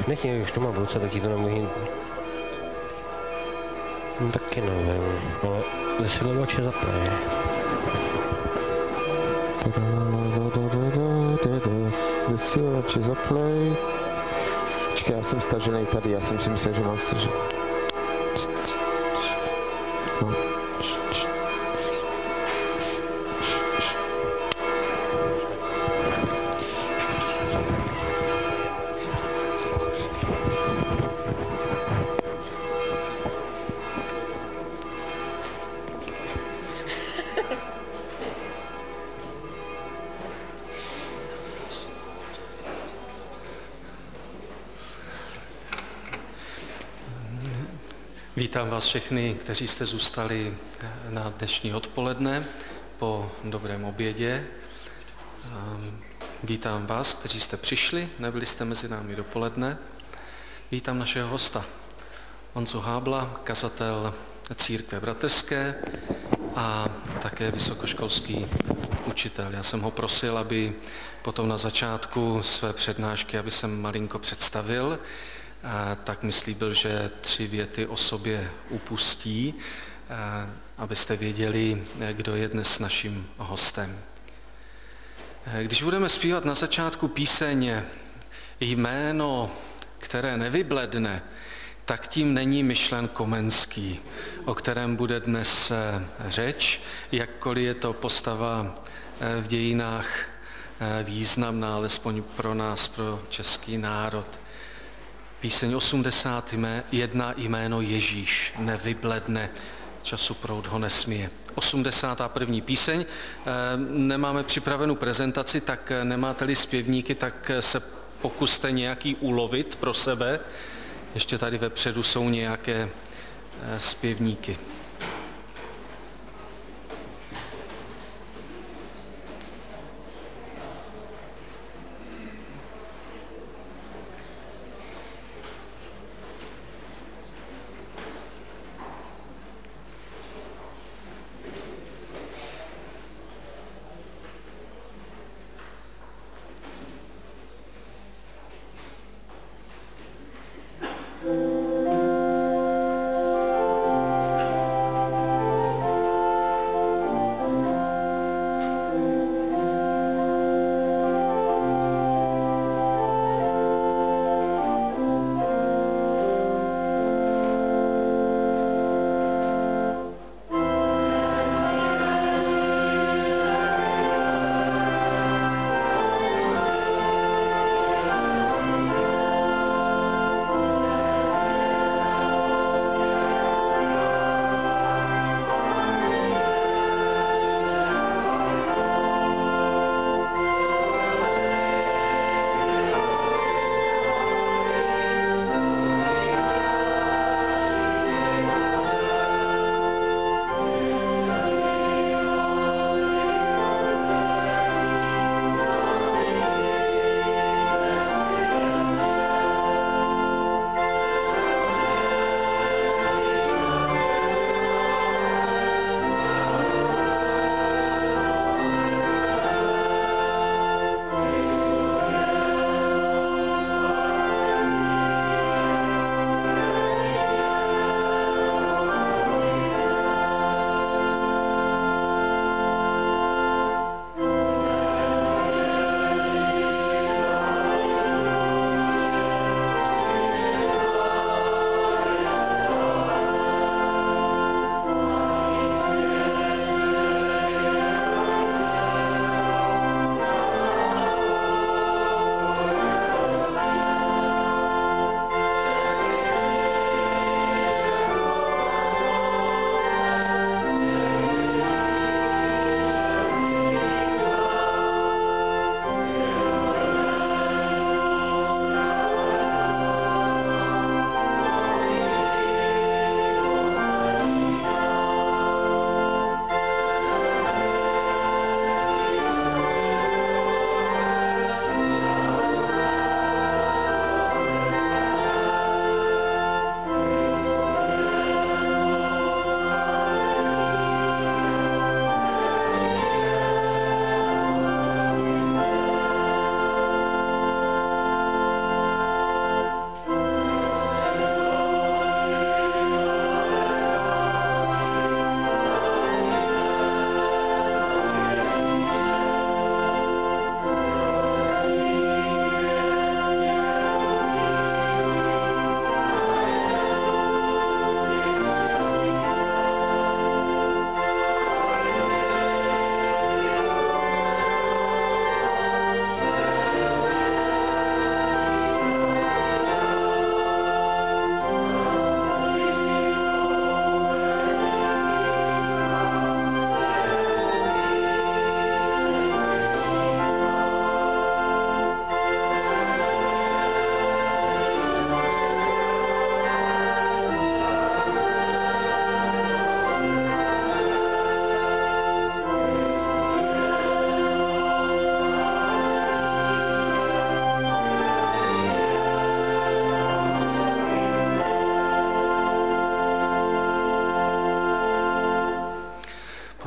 Nechtěj, už to mám v ruce, tak ti to nemůžu. Taky nevím, ale zesilovače zaplej. Zesilovače zaplej. Počkej, já jsem stažený tady, já jsem si myslel, že mám stažený. No. Vítám vás všechny, kteří jste zůstali na dnešní odpoledne po dobrém obědě. Vítám vás, kteří jste přišli, nebyli jste mezi námi dopoledne. Vítám našeho hosta, Honzu Hábla, kazatel Církve bratrské a také vysokoškolský učitel. Já jsem ho prosil, aby potom na začátku své přednášky, aby jsem malinko představil, tak mi slíbil, že 3 věty o sobě upustí, abyste věděli, kdo je dnes naším hostem. Když budeme zpívat na začátku píseň Jméno, které nevybledne, tak tím není myšlen Komenský, o kterém bude dnes řeč, jakkoliv je to postava v dějinách významná, alespoň pro nás, pro český národ. Píseň 81, Jméno Ježíš nevybledne, času proud ho nesmije. 81. píseň, nemáme připravenou prezentaci, tak nemáte-li zpěvníky, tak se pokuste nějaký ulovit pro sebe. Ještě tady vepředu jsou nějaké zpěvníky.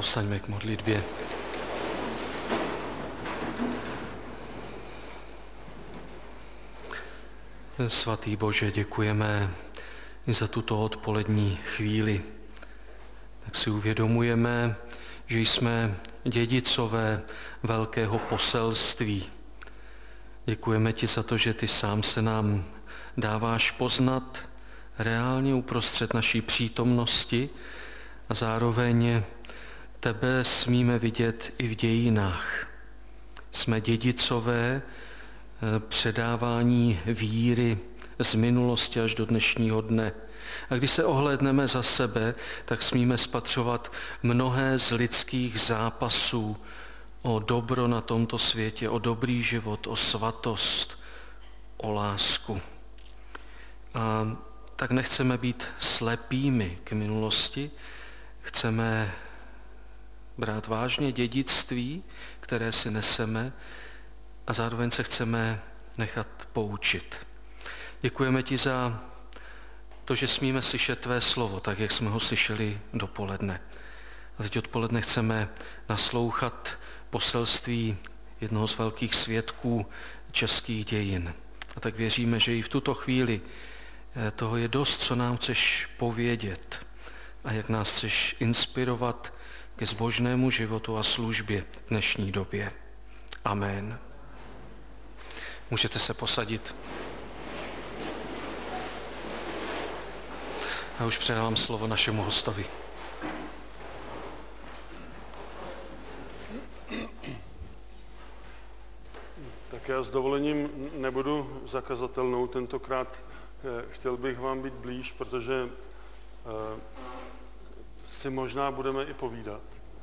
Povstaňme k modlitbě. Svatý Bože, děkujeme za tuto odpolední chvíli. Tak si uvědomujeme, že jsme dědicové velkého poselství. Děkujeme ti za to, že ty sám se nám dáváš poznat reálně uprostřed naší přítomnosti a zároveň tebe smíme vidět i v dějinách. Jsme dědicové předávání víry z minulosti až do dnešního dne. A když se ohlédneme za sebe, tak smíme spatřovat mnohé z lidských zápasů o dobro na tomto světě, o dobrý život, o svatost, o lásku. A tak nechceme být slepými k minulosti, chceme brát vážně dědictví, které si neseme, a zároveň se chceme nechat poučit. Děkujeme ti za to, že smíme slyšet tvé slovo, tak jak jsme ho slyšeli dopoledne. A teď odpoledne chceme naslouchat poselství jednoho z velkých svědků českých dějin. A tak věříme, že i v tuto chvíli toho je dost, co nám chceš povědět a jak nás chceš inspirovat ke zbožnému životu a službě v dnešní době. Amen. Můžete se posadit. A už předávám slovo našemu hostovi. Tak já s dovolením nebudu zakazatelnou tentokrát. Chtěl bych vám být blíž, protože si možná budeme i povídat.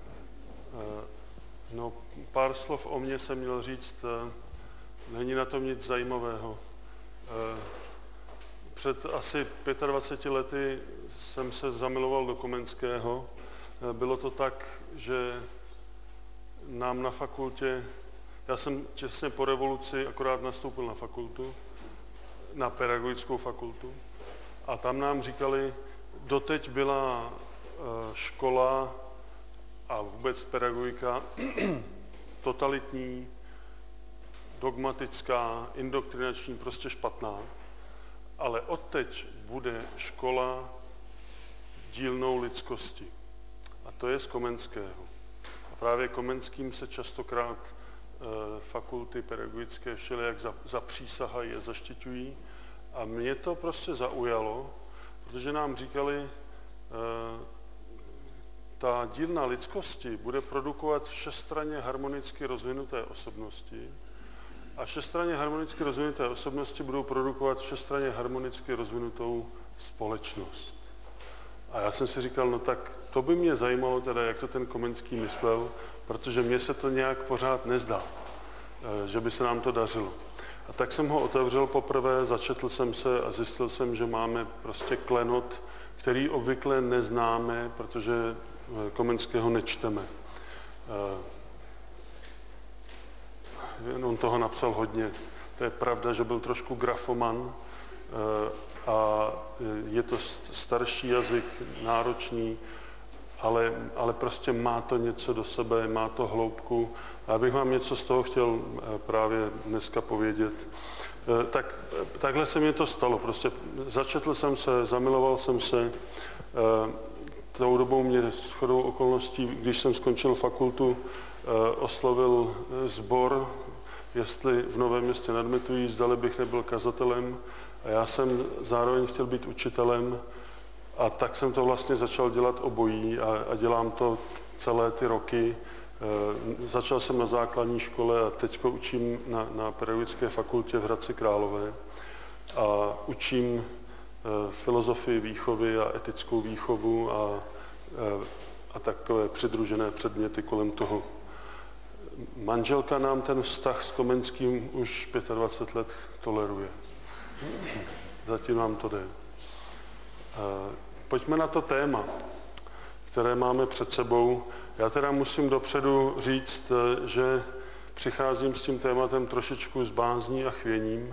No, pár slov o mně jsem měl říct, není na tom nic zajímavého. Před asi 25 lety jsem se zamiloval do Komenského. Bylo to tak, že nám na fakultě, já jsem těsně po revoluci akorát nastoupil na fakultu, na pedagogickou fakultu, a tam nám říkali, doteď byla škola a vůbec pedagogika totalitní, dogmatická, indoktrinační, prostě špatná, ale odteď bude škola dílnou lidskosti. A to je z Komenského. A právě Komenským se častokrát fakulty pedagogické všelijak zapřísahají a zaštiťují. A mě to prostě zaujalo, protože nám říkali, ta dílna lidskosti bude produkovat všestranně harmonicky rozvinuté osobnosti a všestranně harmonicky rozvinuté osobnosti budou produkovat všestranně harmonicky rozvinutou společnost. A já jsem si říkal, no tak to by mě zajímalo teda, jak to ten Komenský myslel, protože mně se to nějak pořád nezdá, že by se nám to dařilo. A tak jsem ho otevřel poprvé, začetl jsem se a zjistil jsem, že máme prostě klenot, který obvykle neznáme, protože Komenského nečteme. On toho napsal hodně. To je pravda, že byl trošku grafoman a je to starší jazyk, náročný, ale prostě má to něco do sebe, má to hloubku. A já bych vám něco z toho chtěl právě dneska povědět. Takhle se mi to stalo. Prostě začetl jsem se, zamiloval jsem se. Tou dobou mě shodou okolností, když jsem skončil fakultu, oslovil sbor, jestli v Novém Městě nad Metují, zdali bych nebyl kazatelem. A já jsem zároveň chtěl být učitelem, a tak jsem to vlastně začal dělat obojí a dělám to celé ty roky. Začal jsem na základní škole a teď učím na pedagogické fakultě v Hradci Králové a učím filozofii výchovy a etickou výchovu a takové přidružené předměty kolem toho. Manželka nám ten vztah s Komenským už 25 let toleruje. Zatím nám to jde. Pojďme na to téma, které máme před sebou. Já teda musím dopředu říct, že přicházím s tím tématem trošičku s bázní a chvěním,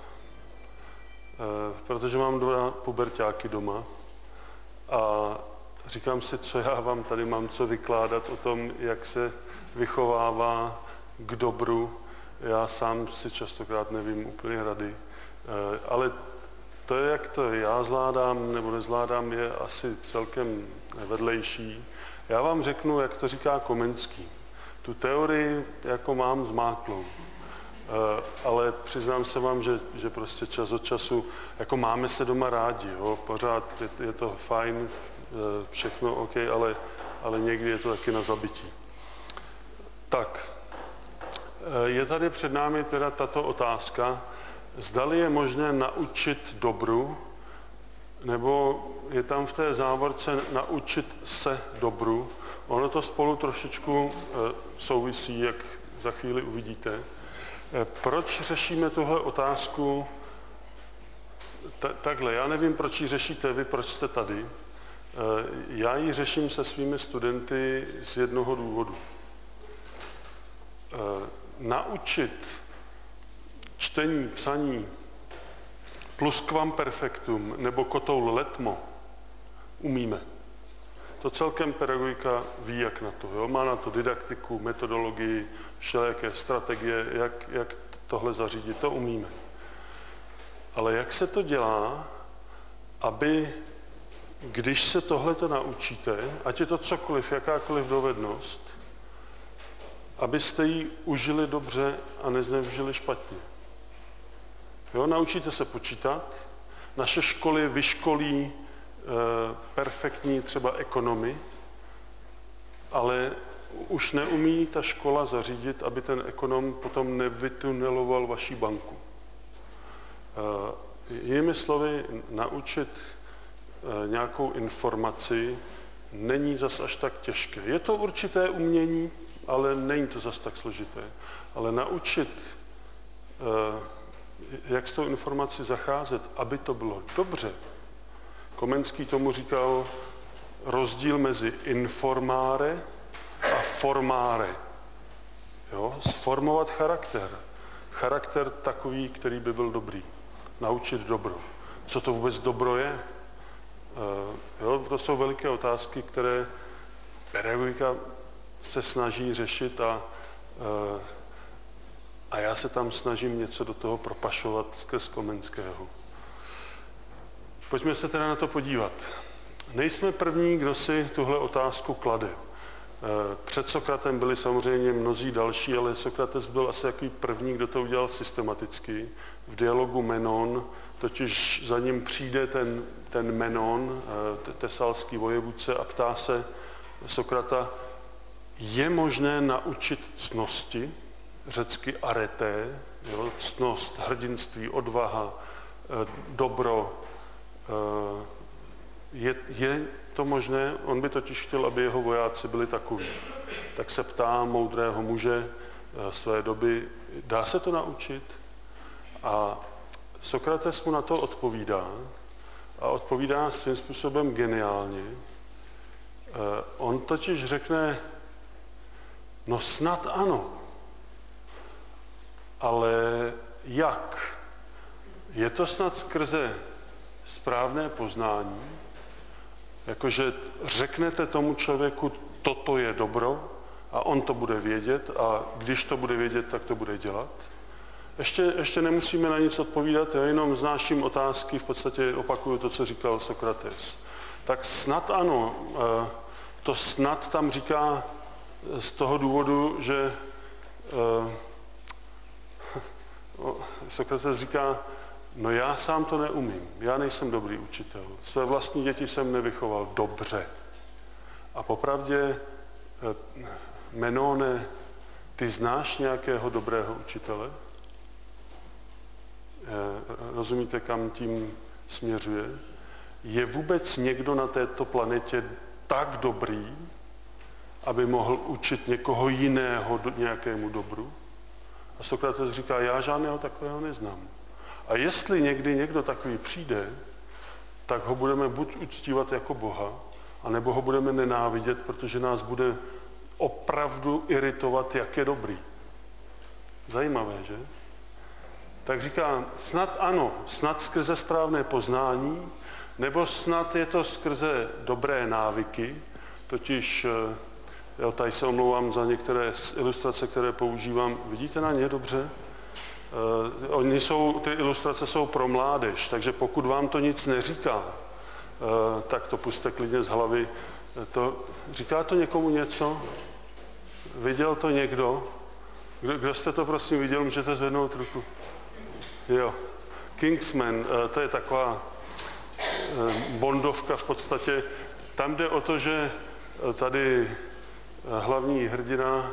protože mám 2 puberťáky doma a říkám si, co já vám tady mám co vykládat o tom, jak se vychovává k dobru. Já sám si častokrát nevím úplně rady, ale to, jak to já zvládám nebo nezvládám, je asi celkem vedlejší. Já vám řeknu, jak to říká Komenský. Tu teorii jako mám zmáklou, ale přiznám se vám, že prostě čas od času, jako máme se doma rádi, jo? Pořád je to fajn, všechno OK, ale někdy je to taky na zabití. Tak, je tady před námi teda tato otázka, zdali je možné naučit dobru, nebo je tam v té závorce naučit se dobru. Ono to spolu trošičku souvisí, jak za chvíli uvidíte. Proč řešíme tuhle otázku takhle? Já nevím, proč ji řešíte vy, proč jste tady. Já ji řeším se svými studenty z jednoho důvodu. Naučit čtení, psaní plusquamperfectum nebo kotoul letmo umíme. To celkem pedagogika ví, jak na to. Jo? Má na to didaktiku, metodologii, všelijaké strategie, jak tohle zařídit, to umíme. Ale jak se to dělá, aby, když se tohleto naučíte, ať je to cokoliv, jakákoliv dovednost, abyste ji užili dobře a nezneužili špatně. Jo, naučíte se počítat, naše školy vyškolí perfektní třeba ekonomy, ale už neumí ta škola zařídit, aby ten ekonom potom nevytuneloval vaši banku. Jinými slovy, naučit nějakou informaci není zas až tak těžké. Je to určité umění, ale není to zas tak složité. Ale naučit, jak s tou informací zacházet, aby to bylo dobře. Komenský tomu říkal rozdíl mezi informáre a formáre. Jo? Sformovat charakter. Charakter takový, který by byl dobrý. Naučit dobro. Co to vůbec dobro je? Jo? To jsou veliké otázky, které pedagogika se snaží řešit a já se tam snažím něco do toho propašovat skrz Komenského. Pojďme se teda na to podívat. Nejsme první, kdo si tuhle otázku klade. Před Sokratem byli samozřejmě mnozí další, ale Sokrates byl asi takový první, kdo to udělal systematicky. V dialogu Menon, totiž za ním přijde ten Menon, tesalský vojevůdce, a ptá se Sokrata, je možné naučit ctnosti, řecky areté, jo, ctnost, hrdinství, odvaha, dobro. Je to možné? On by totiž chtěl, aby jeho vojáci byli takoví. Tak se ptá moudrého muže své doby, dá se to naučit? A Sokrates mu na to odpovídá. A odpovídá svým způsobem geniálně. On totiž řekne, no snad ano, ale jak? Je to snad skrze správné poznání, jakože řeknete tomu člověku, toto je dobro a on to bude vědět a když to bude vědět, tak to bude dělat. Ještě nemusíme na nic odpovídat, já jenom vznáším otázky, v podstatě opakuju to, co říkal Sokrates. Tak snad ano, to snad tam říká z toho důvodu, že Sokrates říká, no já sám to neumím, já nejsem dobrý učitel. Své vlastní děti jsem nevychoval dobře. A popravdě, Menone, ty znáš nějakého dobrého učitele? Rozumíte, kam tím směřuje? Je vůbec někdo na této planetě tak dobrý, aby mohl učit někoho jiného nějakému dobru? A Sokrates říká, já žádného takového neznám. A jestli někdy někdo takový přijde, tak ho budeme buď uctívat jako Boha, anebo ho budeme nenávidět, protože nás bude opravdu iritovat, jak je dobrý. Zajímavé, že? Tak říká, snad ano, snad skrze správné poznání, Nebo snad je to skrze dobré návyky, totiž, jo, tady se omlouvám za některé ilustrace, které používám. Vidíte na ně dobře? Ty ilustrace jsou pro mládež, takže pokud vám to nic neříká, tak to pusťte klidně z hlavy. Říká to někomu něco? Viděl to někdo? Kdo jste to prosím viděl, můžete zvednout ruku. Jo. Kingsman, to je taková bondovka v podstatě. Tam jde o to, že tady hlavní hrdina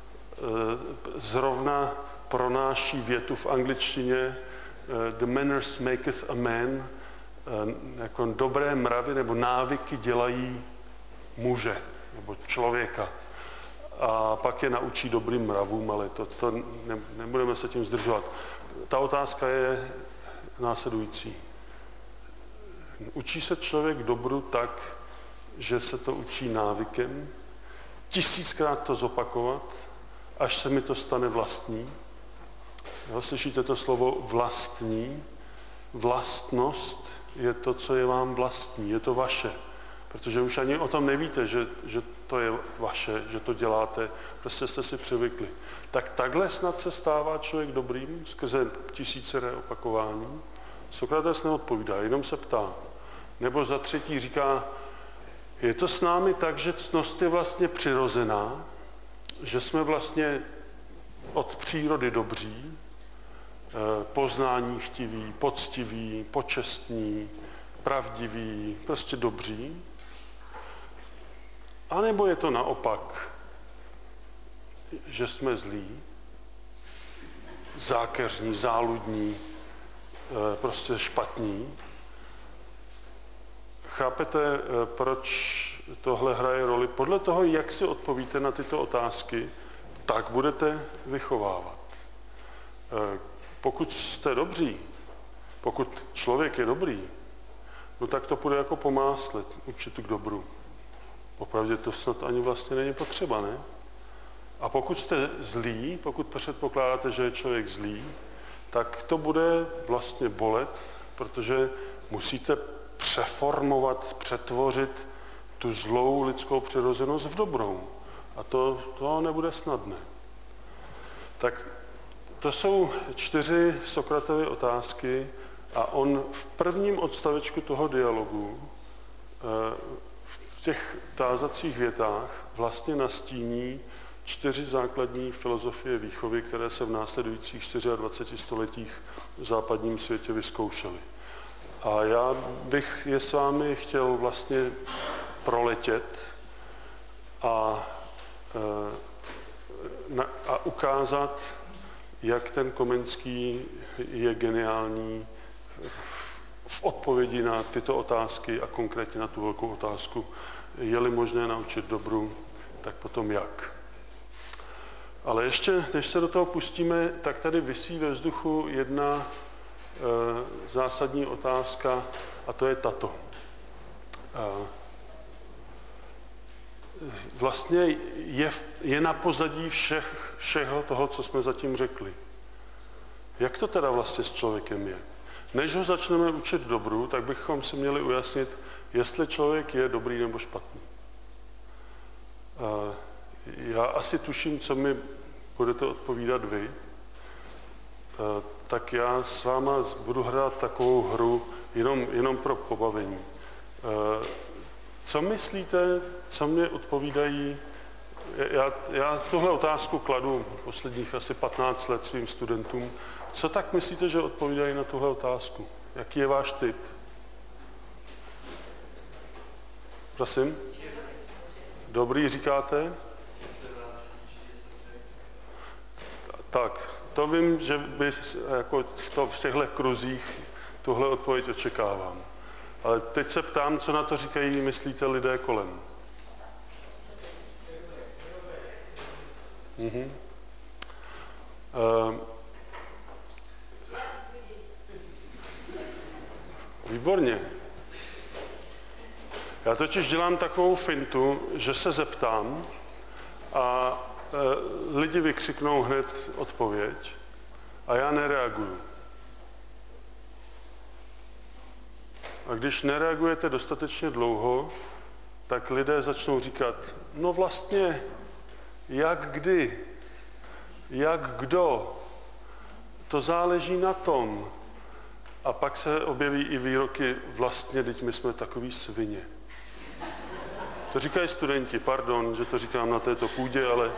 zrovna pronáší větu v angličtině the manners maketh a man, jako dobré mravy nebo návyky dělají muže nebo člověka. A pak je naučí dobrým mravům, ale to nebudeme se tím zdržovat. Ta otázka je následující. Učí se člověk dobru tak, že se to učí návykem, 1000krát to zopakovat, až se mi to stane vlastní. Jo, slyšíte to slovo vlastní? Vlastnost je to, co je vám vlastní, je to vaše. Protože už ani o tom nevíte, že to je vaše, že to děláte, prostě jste si přivykli. Tak takhle snad se stává člověk dobrým, skrze 1000 opakování. Sokrates neodpovídá, jenom se ptá. Nebo za třetí říká, je to s námi tak, že ctnost je vlastně přirozená, že jsme vlastně od přírody dobří, poznání chtiví, poctiví, počestní, pravdiví, prostě dobří. A nebo je to naopak, že jsme zlí, zákeřní, záludní, prostě špatní. Chápete, proč tohle hraje roli? Podle toho, jak si odpovíte na tyto otázky, tak budete vychovávat. Pokud jste dobří, pokud člověk je dobrý, no tak to půjde jako po másle, učit k dobru. Popravdě to snad ani vlastně není potřeba, ne? A pokud jste zlí, pokud předpokládáte, že je člověk zlý, tak to bude vlastně bolet, protože musíte přeformovat, přetvořit tu zlou lidskou přirozenost v dobrou. A to nebude snadné. Tak to jsou 4 Sokratovy otázky a on v prvním odstavečku toho dialogu v těch tázacích větách vlastně nastíní 4 základní filozofie výchovy, které se v následujících 24 stoletích v západním světě vyzkoušely. A já bych je s vámi chtěl vlastně proletět a ukázat, jak ten Komenský je geniální v odpovědi na tyto otázky a konkrétně na tu velkou otázku. Je-li možné naučit dobru, tak potom jak? Ale ještě, než se do toho pustíme, tak tady visí ve vzduchu jedna zásadní otázka a to je tato. Vlastně je na pozadí všeho toho, co jsme zatím řekli. Jak to teda vlastně s člověkem je? Než ho začneme učit dobru, tak bychom si měli ujasnit, jestli člověk je dobrý nebo špatný. Já asi tuším, co mi budete odpovídat vy, tak já s váma budu hrát takovou hru jenom pro pobavení. Co myslíte, co mě odpovídají? Já tuhle otázku kladu posledních asi 15 let svým studentům. Co tak myslíte, že odpovídají na tuhle otázku? Jaký je váš tip? Prosím? Dobrý říkáte? Tak, to vím, že by jako v těchto kruzích tuhle odpověď očekávám. Ale teď se ptám, co na to říkají, myslíte, lidé kolem. Výborně. Já totiž dělám takovou fintu, že se zeptám a lidi vykřiknou hned odpověď a já nereaguju. A když nereagujete dostatečně dlouho, tak lidé začnou říkat, no vlastně, jak kdy, jak kdo, to záleží na tom. A pak se objeví i výroky, vlastně, teď my jsme takový svině. To říkají studenti, pardon, že to říkám na této půdě, ale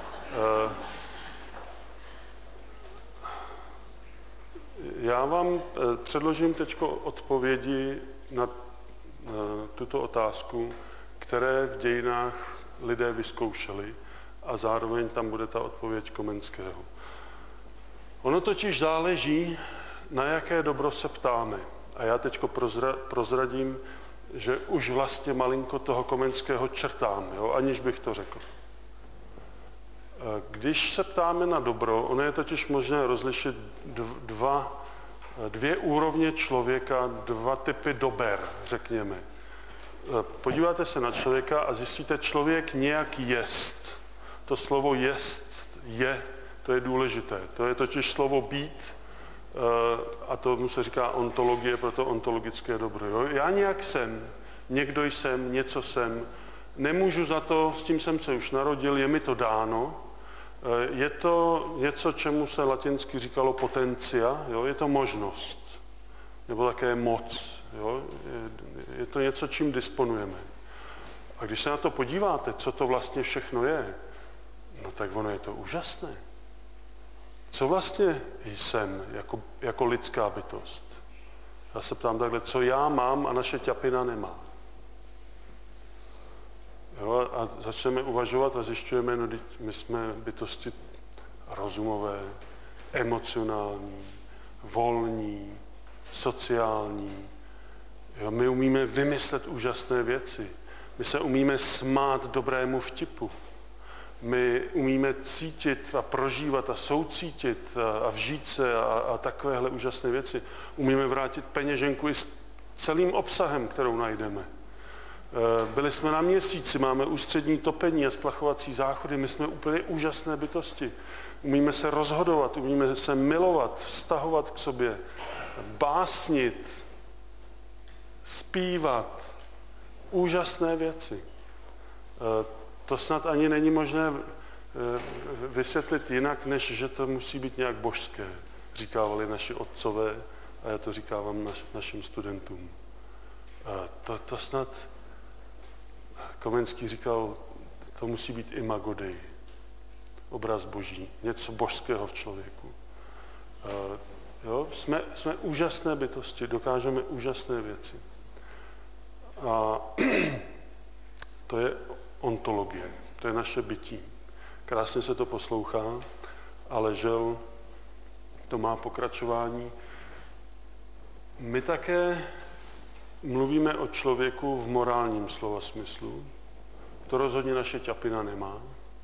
já vám předložím teď odpovědi na tuto otázku, které v dějinách lidé vyzkoušeli a zároveň tam bude ta odpověď Komenského. Ono totiž záleží, na jaké dobro se ptáme. A já teď prozradím, že už vlastně malinko toho Komenského črtám, jo, aniž bych to řekl. Když se ptáme na dobro, ono je totiž možné rozlišit dvě úrovně člověka, dva typy dober, řekněme. Podíváte se na člověka a zjistíte, člověk nějak jest. To slovo jest, je, to je důležité. To je totiž slovo být a tomu se říká ontologie, proto ontologické dobro. Jo? Já nějak jsem, někdo jsem, něco jsem, nemůžu za to, s tím jsem se už narodil, je mi to dáno. Je to něco, čemu se latinsky říkalo potencia, jo? Je to možnost, nebo také moc. Jo? Je to něco, čím disponujeme. A když se na to podíváte, co to vlastně všechno je, no tak ono je to úžasné. Co vlastně jsem jako lidská bytost? Já se ptám takhle, co já mám a naše ťapina nemá. Jo, a začneme uvažovat a zjišťujeme, no my jsme bytosti rozumové, emocionální, volní, sociální. Jo, my umíme vymyslet úžasné věci. My se umíme smát dobrému vtipu. My umíme cítit a prožívat a soucítit a vžít se a takovéhle úžasné věci. Umíme vrátit peněženku i s celým obsahem, kterou najdeme. Byli jsme na Měsíci, máme ústřední topení a splachovací záchody, my jsme úplně úžasné bytosti. Umíme se rozhodovat, umíme se milovat, vztahovat k sobě, básnit, zpívat, úžasné věci. To snad ani není možné vysvětlit jinak, než že to musí být nějak božské, říkávali naši otcové a já to říkávám našim studentům. To snad Komenský říkal, to musí být imago Dei, obraz boží, něco božského v člověku. Jo? Jsme úžasné bytosti, dokážeme úžasné věci. A to je ontologie, to je naše bytí. Krásně se to poslouchá, ale žel to má pokračování. My také mluvíme o člověku v morálním slova smyslu. To rozhodně naše ťapina nemá.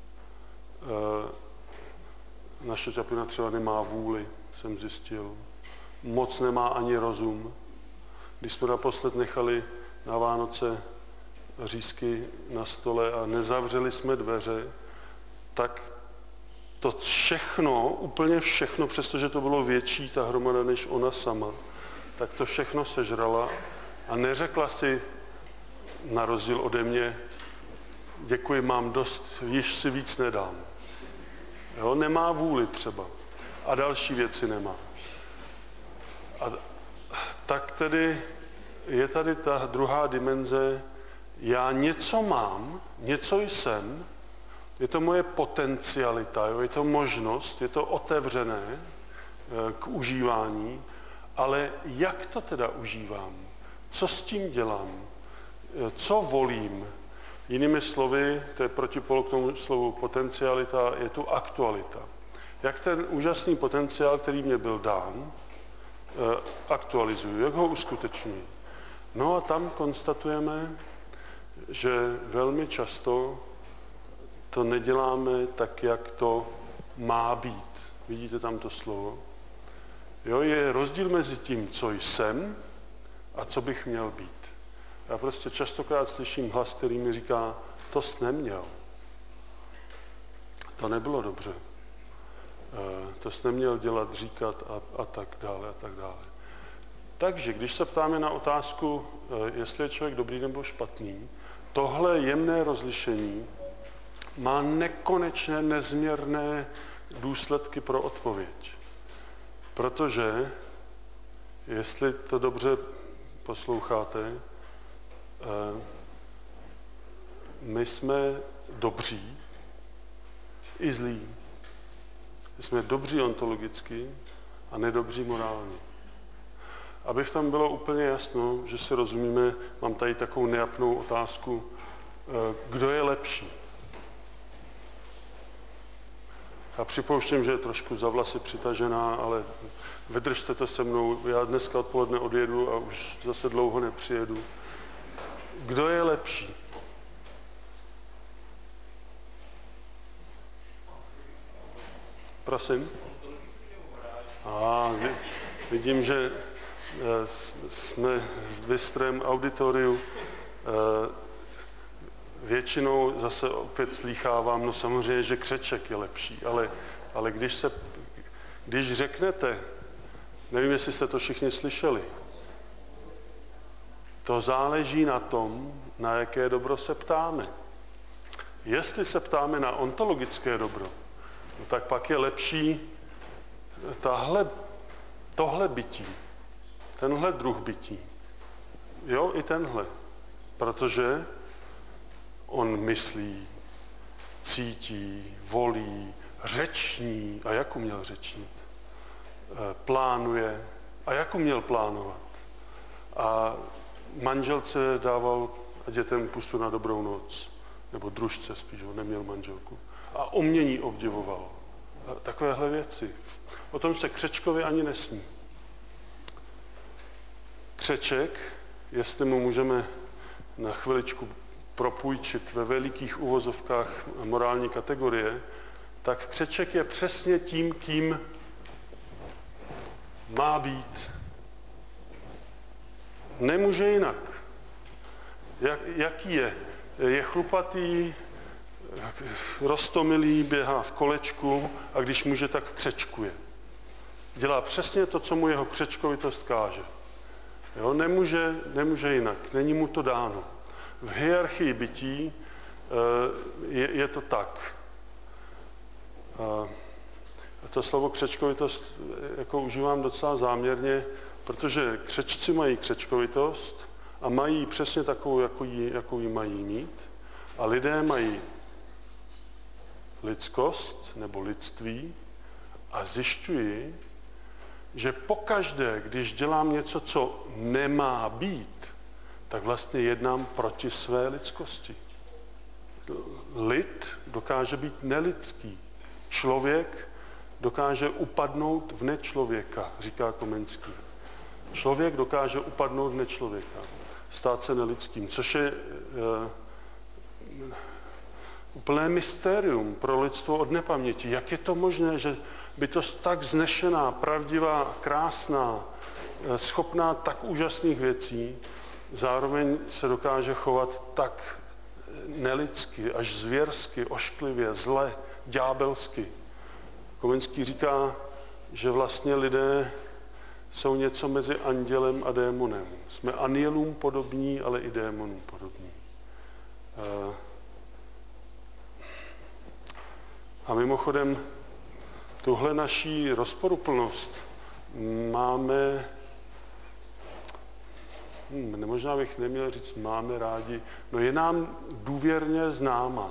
Naše ťapina třeba nemá vůli, jsem zjistil. Moc nemá ani rozum. Když jsme naposled nechali na Vánoce řízky na stole a nezavřeli jsme dveře, tak to všechno, úplně všechno, přestože to bylo větší ta hromada než ona sama, tak to všechno sežrala a neřekla si, na rozdíl ode mě, děkuji, mám dost, již si víc nedám. Jo, nemá vůli třeba. A další věci nemá. A tak tedy je tady ta druhá dimenze, já něco mám, něco jsem, je to moje potencialita, jo, je to možnost, je to otevřené k užívání, ale jak to teda užívám? Co s tím dělám? Co volím? Jinými slovy, to je protipol k tomu slovu potencialita, je tu aktualita. Jak ten úžasný potenciál, který mě byl dán, aktualizuju, jak ho uskutečňuji. No a tam konstatujeme, že velmi často to neděláme tak, jak to má být. Vidíte tam to slovo? Jo, je rozdíl mezi tím, co jsem a co bych měl být. Já prostě častokrát slyším hlas, který mi říká, to jsi neměl. To nebylo dobře. To jsi neměl dělat, říkat a tak dále a tak dále. Takže když se ptáme na otázku, jestli je člověk dobrý nebo špatný, tohle jemné rozlišení má nekonečné, nezměrné důsledky pro odpověď. Protože, jestli to dobře posloucháte, my jsme dobří i zlí. Jsme dobří ontologicky a nedobří morálně. Aby v tom bylo úplně jasno, že si rozumíme, mám tady takovou nejapnou otázku, kdo je lepší. Já připouštím, že je trošku za vlasy přitažená, ale vydržte to se mnou, já dneska odpoledne odjedu a už zase dlouho nepřijedu. Kdo je lepší? Prosím? Vidím, že jsme v bystrém auditoriu. Většinou zase opět slýchávám, no samozřejmě, že křeček je lepší, ale když řeknete, nevím, jestli jste to všichni slyšeli, to záleží na tom, na jaké dobro se ptáme. Jestli se ptáme na ontologické dobro, no tak pak je lepší tohle bytí, tenhle druh bytí. Jo, i tenhle. Protože on myslí, cítí, volí, řeční. A jak uměl řečnit? Plánuje. A jak uměl plánovat? A manželce dával a dětem pusu na dobrou noc. Nebo družce spíš, on neměl manželku. A umění obdivoval. A takovéhle věci. O tom se Křečkovi ani nesní. Křeček, jestli mu můžeme na chviličku propůjčit ve velikých uvozovkách morální kategorie, tak Křeček je přesně tím, kým má být. Nemůže jinak. Jaký je? Je chlupatý, roztomilý, běhá v kolečku a když může, tak křečkuje. Dělá přesně to, co mu jeho křečkovitost káže. Jo, nemůže jinak, není mu to dáno. V hierarchii bytí je to tak. To slovo křečkovitost jako užívám docela záměrně, protože křečci mají křečkovitost a mají přesně takovou, jakou ji mají mít. A lidé mají lidskost nebo lidství a zjišťuji, že pokaždé, když dělám něco, co nemá být, tak vlastně jednám proti své lidskosti. Lid dokáže být nelidský. Člověk dokáže upadnout v nečlověka, říká Komenský. Člověk dokáže upadnout v nečlověka, stát se nelidským, což je úplné mystérium pro lidstvo od nepaměti. Jak je to možné, že bytost tak znešená, pravdivá, krásná, schopná tak úžasných věcí, zároveň se dokáže chovat tak nelidsky, až zvěrsky, ošklivě, zle, ďábelsky. Komenský říká, že vlastně lidé jsou něco mezi andělem a démonem. Jsme andělům podobní, ale i démonům podobní. A mimochodem, tuhle naší rozporuplnost máme, možná bych neměl říct máme rádi, no je nám důvěrně známa.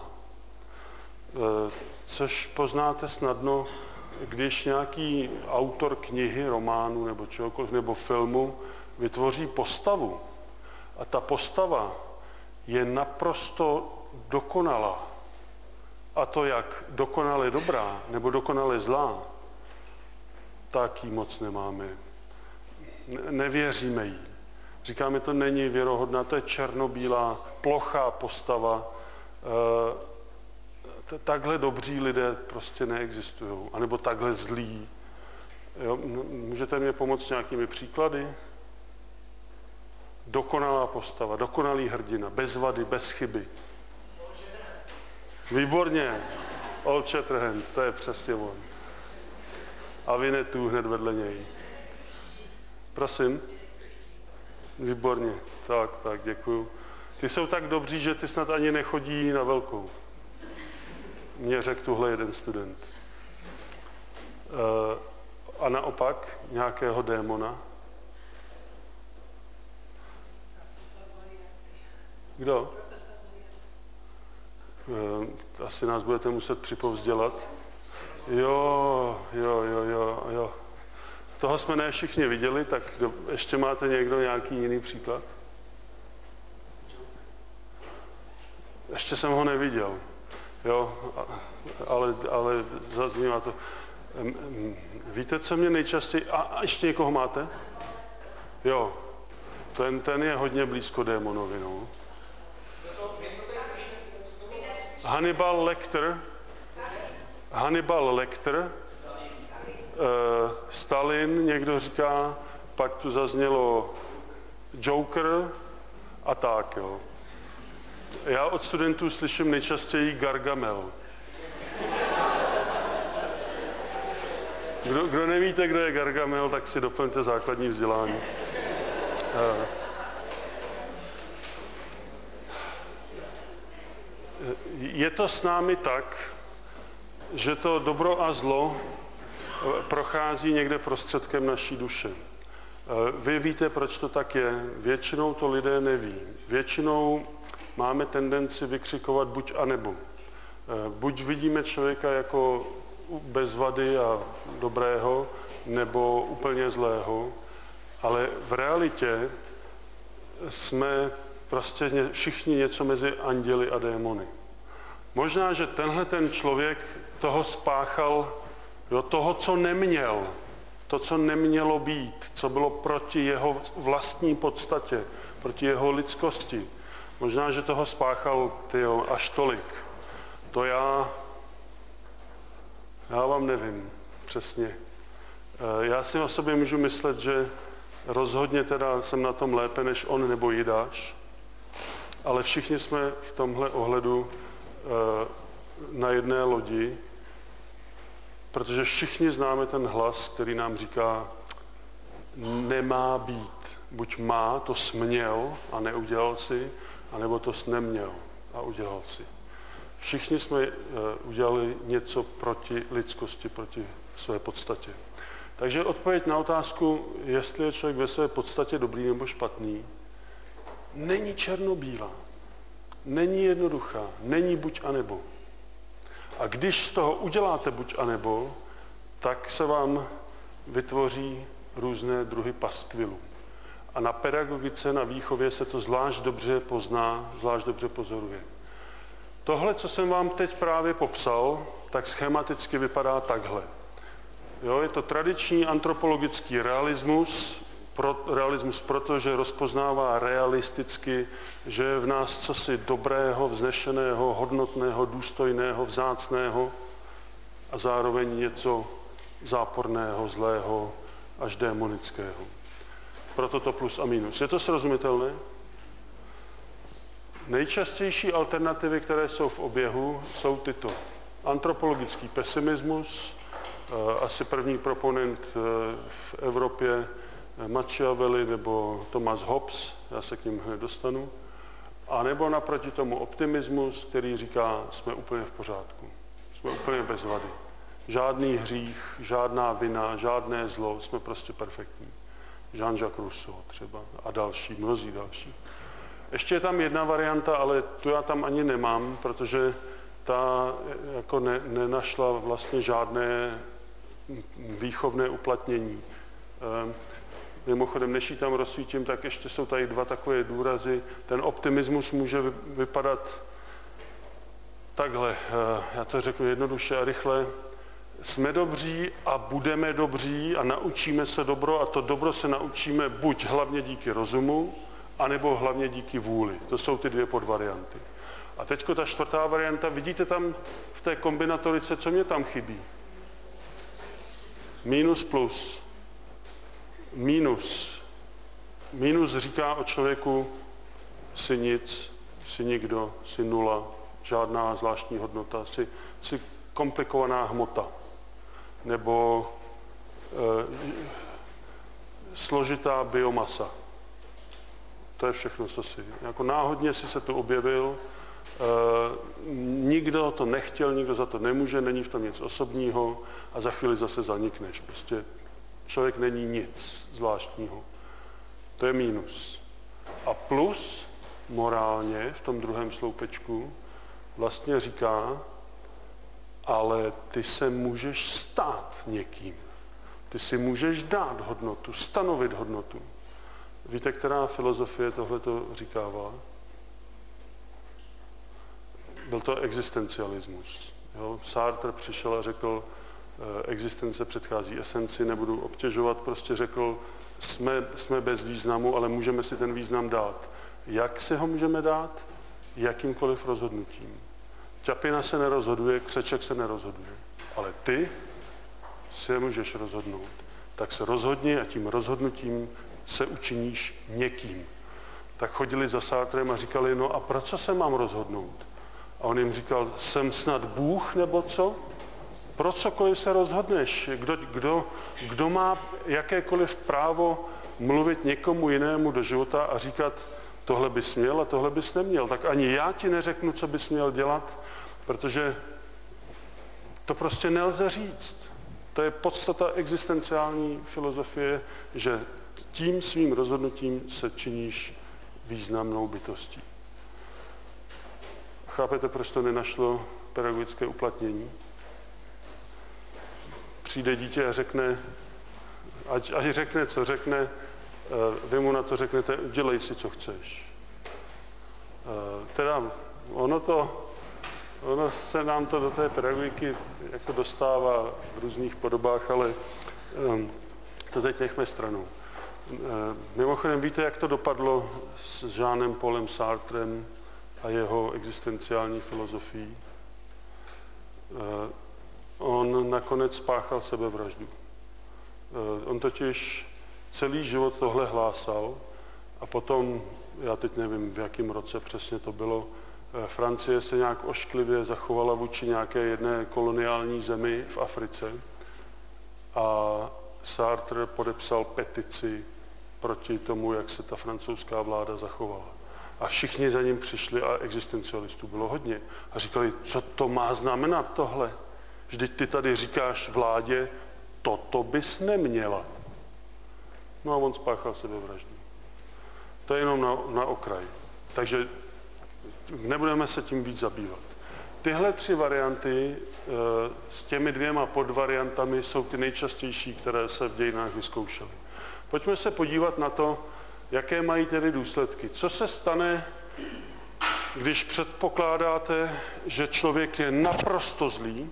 Což poznáte snadno, když nějaký autor knihy, románu nebo čehokoliv, nebo filmu vytvoří postavu a ta postava je naprosto dokonalá. A to, jak dokonale dobrá nebo dokonale zlá, tak ji moc nemáme. Nevěříme jí. Říkáme, to není věrohodná, to je černobílá, plochá postava. Takhle dobří lidé prostě neexistují. A nebo takhle zlí. Jo? Můžete mě pomoct nějakými příklady? Dokonalá postava, dokonalý hrdina, bez vady, bez chyby. Výborně. Old Shatterhand, to je přesně on. A Winnetou hned vedle něj. Prosím. Výborně, tak, děkuju. Ty jsou tak dobří, že ty snad ani nechodí na velkou. Mně řekl tuhle jeden student. A naopak nějakého démona? Kdo? Asi nás budete muset připovzdělat. Jo. Toho jsme ne všichni viděli, tak ještě máte někdo nějaký jiný příklad? Ještě jsem ho neviděl. Jo, ale zaznívá to. Víte, co mě nejčastěji... A ještě někoho máte? Jo, ten je hodně blízko démonovi, no. Hannibal Lecter, Stalin, někdo říká, pak tu zaznělo Joker a tak, jo. Já od studentů slyším nejčastěji Gargamel. Kdo nevíte, kdo je Gargamel, tak si doplňte základní vzdělání. Je to s námi tak, že to dobro a zlo prochází někde prostředkem naší duše. Vy víte, proč to tak je. Většinou to lidé neví. Většinou máme tendenci vykřikovat buď a nebo. Buď vidíme člověka jako bez vady a dobrého, nebo úplně zlého, ale v realitě jsme prostě všichni něco mezi anděli a démony. Možná, že tenhle ten člověk toho spáchal, jo, toho, co neměl, to, co nemělo být, co bylo proti jeho vlastní podstatě, proti jeho lidskosti. Možná, že toho spáchal až tolik. To já vám nevím přesně. Já si o sobě můžu myslet, že rozhodně teda jsem na tom lépe než on nebo Jidáš, ale všichni jsme v tomhle ohledu na jedné lodi, protože všichni známe ten hlas, který nám říká, nemá být. Buď má, to směl a neudělal si, anebo to neměl a udělal si. Všichni jsme udělali něco proti lidskosti, proti své podstatě. Takže odpověď na otázku, jestli je člověk ve své podstatě dobrý nebo špatný, není černobílá, není jednoduchá, není buď a nebo. A když z toho uděláte buď a nebo, tak se vám vytvoří různé druhy paskvilů. A na pedagogice, na výchově se to zvlášť dobře pozná, zvlášť dobře pozoruje. Tohle, co jsem vám teď právě popsal, tak schematicky vypadá takhle. Jo, je to tradiční antropologický realismus, protože rozpoznává realisticky, že je v nás cosi dobrého, vznešeného, hodnotného, důstojného, vzácného a zároveň něco záporného, zlého až démonického. Proto to plus a minus. Je to srozumitelné? Nejčastější alternativy, které jsou v oběhu, jsou tyto. Antropologický pesimismus, asi první proponent v Evropě Machiavelli nebo Thomas Hobbes, já se k ním hned dostanu, a nebo naproti tomu optimismus, který říká, jsme úplně v pořádku, jsme úplně bez vady. Žádný hřích, žádná vina, žádné zlo, jsme prostě perfektní. Jean-Jacques Rousseau třeba a další, mnozí další. Ještě je tam jedna varianta, ale tu já tam ani nemám, protože ta jako nenašla vlastně žádné výchovné uplatnění. Mimochodem, než ji tam rozsvítím, tak ještě jsou tady dva takové důrazy. Ten optimismus může vypadat takhle, já to řeknu jednoduše a rychle. Jsme dobří a budeme dobří a naučíme se dobro a to dobro se naučíme buď hlavně díky rozumu, anebo hlavně díky vůli. To jsou ty dvě podvarianty. A teďko ta čtvrtá varianta, vidíte tam v té kombinatorice, co mě tam chybí? Minus plus. Minus. Minus říká o člověku si nic, si nikdo, si nula, žádná zvláštní hodnota, si komplikovaná hmota. Nebo složitá biomasa. To je všechno, co si. Jako náhodně si se to objevil, nikdo to nechtěl, nikdo za to nemůže, není v tom nic osobního a za chvíli zase zanikneš. Prostě člověk není nic zvláštního. To je mínus. A plus morálně v tom druhém sloupečku vlastně říká, ale ty se můžeš stát někým. Ty si můžeš dát hodnotu, stanovit hodnotu. Víte, která filozofie tohleto říkává? Byl to existencialismus. Jo? Sartre přišel a řekl, existence předchází esenci, nebudu obtěžovat, prostě řekl, jsme bez významu, ale můžeme si ten význam dát. Jak si ho můžeme dát? Jakýmkoliv rozhodnutím. Ťapina se nerozhoduje, křeček se nerozhoduje. Ale ty si můžeš rozhodnout. Tak se rozhodni a tím rozhodnutím se učiníš někým. Tak chodili za Sartrem a říkali, no a pro co se mám rozhodnout? A on jim říkal, jsem snad Bůh nebo co? Pro cokoliv se rozhodneš? Kdo má jakékoliv právo mluvit někomu jinému do života a říkat, tohle bys měl a tohle bys neměl? Tak ani já ti neřeknu, co bys měl dělat, protože to prostě nelze říct. To je podstata existenciální filozofie, že tím svým rozhodnutím se činíš významnou bytostí. Chápete, proč to nenašlo pedagogické uplatnění? Přijde dítě a řekne, ať řekne, co řekne, vy mu na to řeknete, dělej si, co chceš. Teda ono se nám to do té pedagogiky jako dostává v různých podobách, ale to teď nechme stranou. Mimochodem, víte, jak to dopadlo s Jeanem Paulem Sartrem a jeho existenciální filozofií? On nakonec spáchal sebevraždu. On totiž celý život tohle hlásal a potom, já teď nevím, v jakém roce přesně to bylo, Francie se nějak ošklivě zachovala vůči nějaké jedné koloniální zemi v Africe a Sartre podepsal petici proti tomu, jak se ta francouzská vláda zachovala. A všichni za ním přišli a existencialistů bylo hodně. A říkali, co to má znamenat tohle? Vždyť ty tady říkáš vládě, toto bys neměla. No a on spáchal sebevraždu. To je jenom na okraj. Takže nebudeme se tím víc zabývat. Tyhle tři varianty s těmi dvěma podvariantami jsou ty nejčastější, které se v dějinách vyzkoušely. Pojďme se podívat na to, jaké mají tedy důsledky. Co se stane, když předpokládáte, že člověk je naprosto zlý?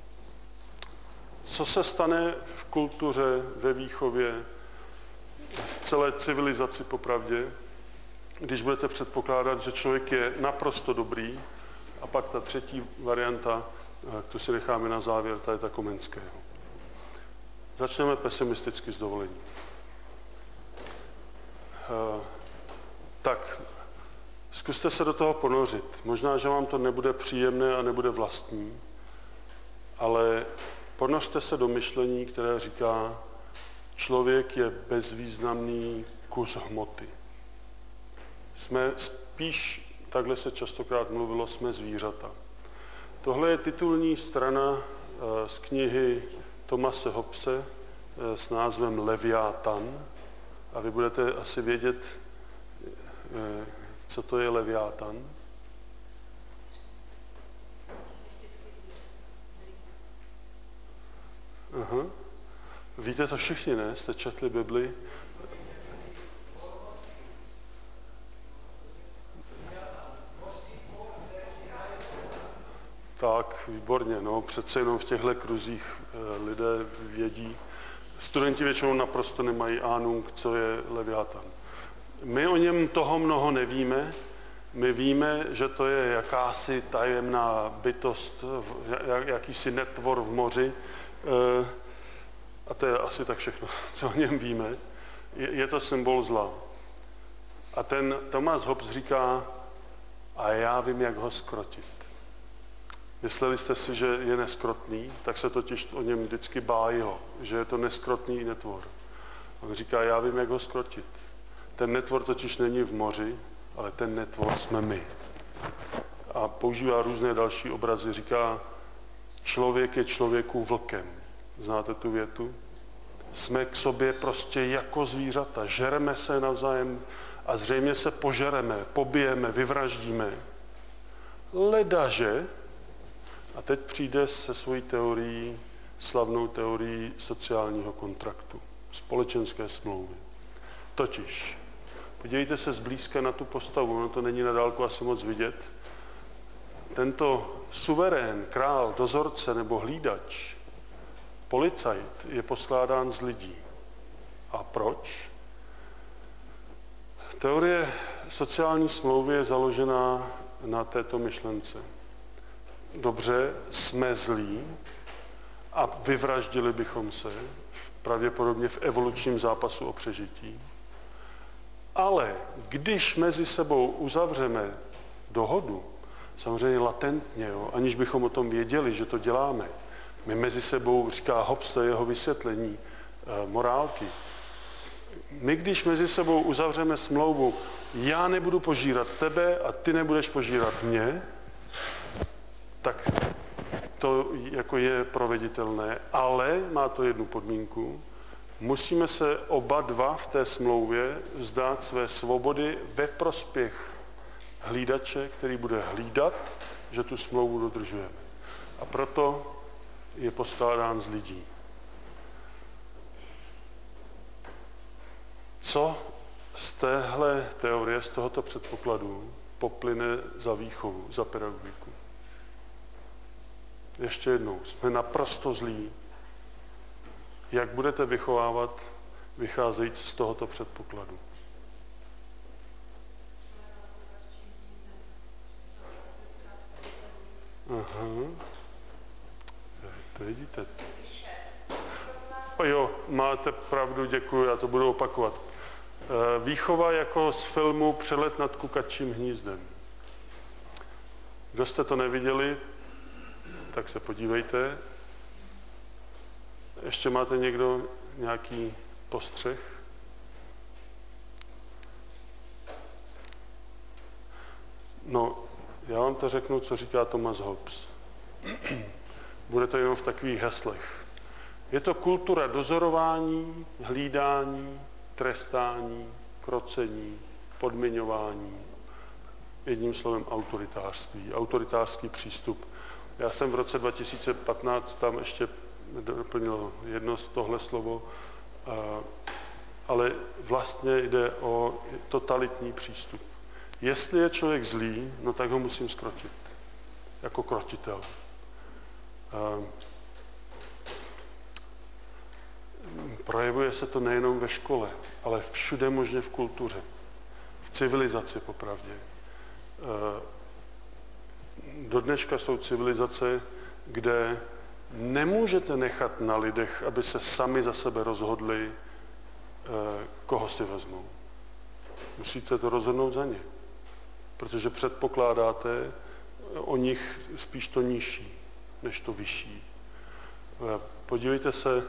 Co se stane v kultuře, ve výchově, v celé civilizaci popravdě, když budete předpokládat, že člověk je naprosto dobrý, a pak ta třetí varianta, tu si necháme na závěr, ta je ta Komenského. Začneme pesimisticky s dovolením. Tak, zkuste se do toho ponořit. Možná, že vám to nebude příjemné a nebude vlastní, ale ponořte se do myšlení, které říká, člověk je bezvýznamný kus hmoty. Jsme spíš, takhle se častokrát mluvilo, jsme zvířata. Tohle je titulní strana z knihy Thomase Hobbese s názvem Leviatan. A vy budete asi vědět, co to je Leviatan. Aha. Víte to všichni, ne? Jste četli Bibli? Tak, výborně, no, přece jenom v těchto kruzích lidé vědí. Studenti většinou naprosto nemají Ahnung, co je Leviatan. My o něm toho mnoho nevíme. My víme, že to je jakási tajemná bytost, jakýsi netvor v moři. A to je asi tak všechno, co o něm víme. Je to symbol zla. A ten Thomas Hobbes říká, a já vím, jak ho zkrotit. Mysleli jste si, že je neskrotný, tak se totiž o něm vždycky bájilo, že je to neskrotný netvor. On říká, já vím, jak ho zkrotit. Ten netvor totiž není v moři, ale ten netvor jsme my. A používá různé další obrazy. Říká, člověk je člověku vlkem. Znáte tu větu? Jsme k sobě prostě jako zvířata. Žereme se navzájem a zřejmě se požereme, pobijeme, vyvraždíme. Ledaže, a teď přijde se svojí teorií, slavnou teorií sociálního kontraktu, společenské smlouvy. Totiž, podívejte se zblízka na tu postavu, ono to není na dálku asi moc vidět. Tento suverén, král, dozorce nebo hlídač, policajt je poskládán z lidí. A proč? Teorie sociální smlouvy je založená na této myšlence. Dobře, jsme zlí a vyvraždili bychom se, pravděpodobně v evolučním zápasu o přežití. Ale když mezi sebou uzavřeme dohodu, samozřejmě latentně, jo, aniž bychom o tom věděli, že to děláme, my mezi sebou, říká Hobbes, to je jeho vysvětlení morálky, my když mezi sebou uzavřeme smlouvu, já nebudu požírat tebe a ty nebudeš požírat mě, tak to jako je proveditelné, ale má to jednu podmínku. Musíme se oba dva v té smlouvě vzdát své svobody ve prospěch hlídače, který bude hlídat, že tu smlouvu dodržujeme. A proto je poskládán z lidí. Co z téhle teorie, z tohoto předpokladu poplyne za výchovu, za pedagogiku? Ještě jednou, jsme naprosto zlí. Jak budete vychovávat, vycházejíc z tohoto předpokladu? Aha. To vidíte. Jo, máte pravdu, děkuji, já to budu opakovat. Výchova jako z filmu Přelet nad kukačím hnízdem. Kdo jste to neviděli, tak se podívejte. Ještě máte někdo nějaký postřeh? No, já vám to řeknu, co říká Thomas Hobbes. Bude to jenom v takových heslech. Je to kultura dozorování, hlídání, trestání, krocení, podmiňování, jedním slovem autoritářství, autoritářský přístup. Já jsem v roce 2015 tam ještě doplnil jedno z tohle slovo, ale vlastně jde o totalitní přístup. Jestli je člověk zlý, no tak ho musím zkrotit, jako krotitel. Projevuje se to nejenom ve škole, ale všude možně v kultuře, v civilizaci popravdě. Do dneška jsou civilizace, kde nemůžete nechat na lidech, aby se sami za sebe rozhodli, koho si vezmou. Musíte to rozhodnout za ně, protože předpokládáte o nich spíš to nižší, než to vyšší. Podívejte se,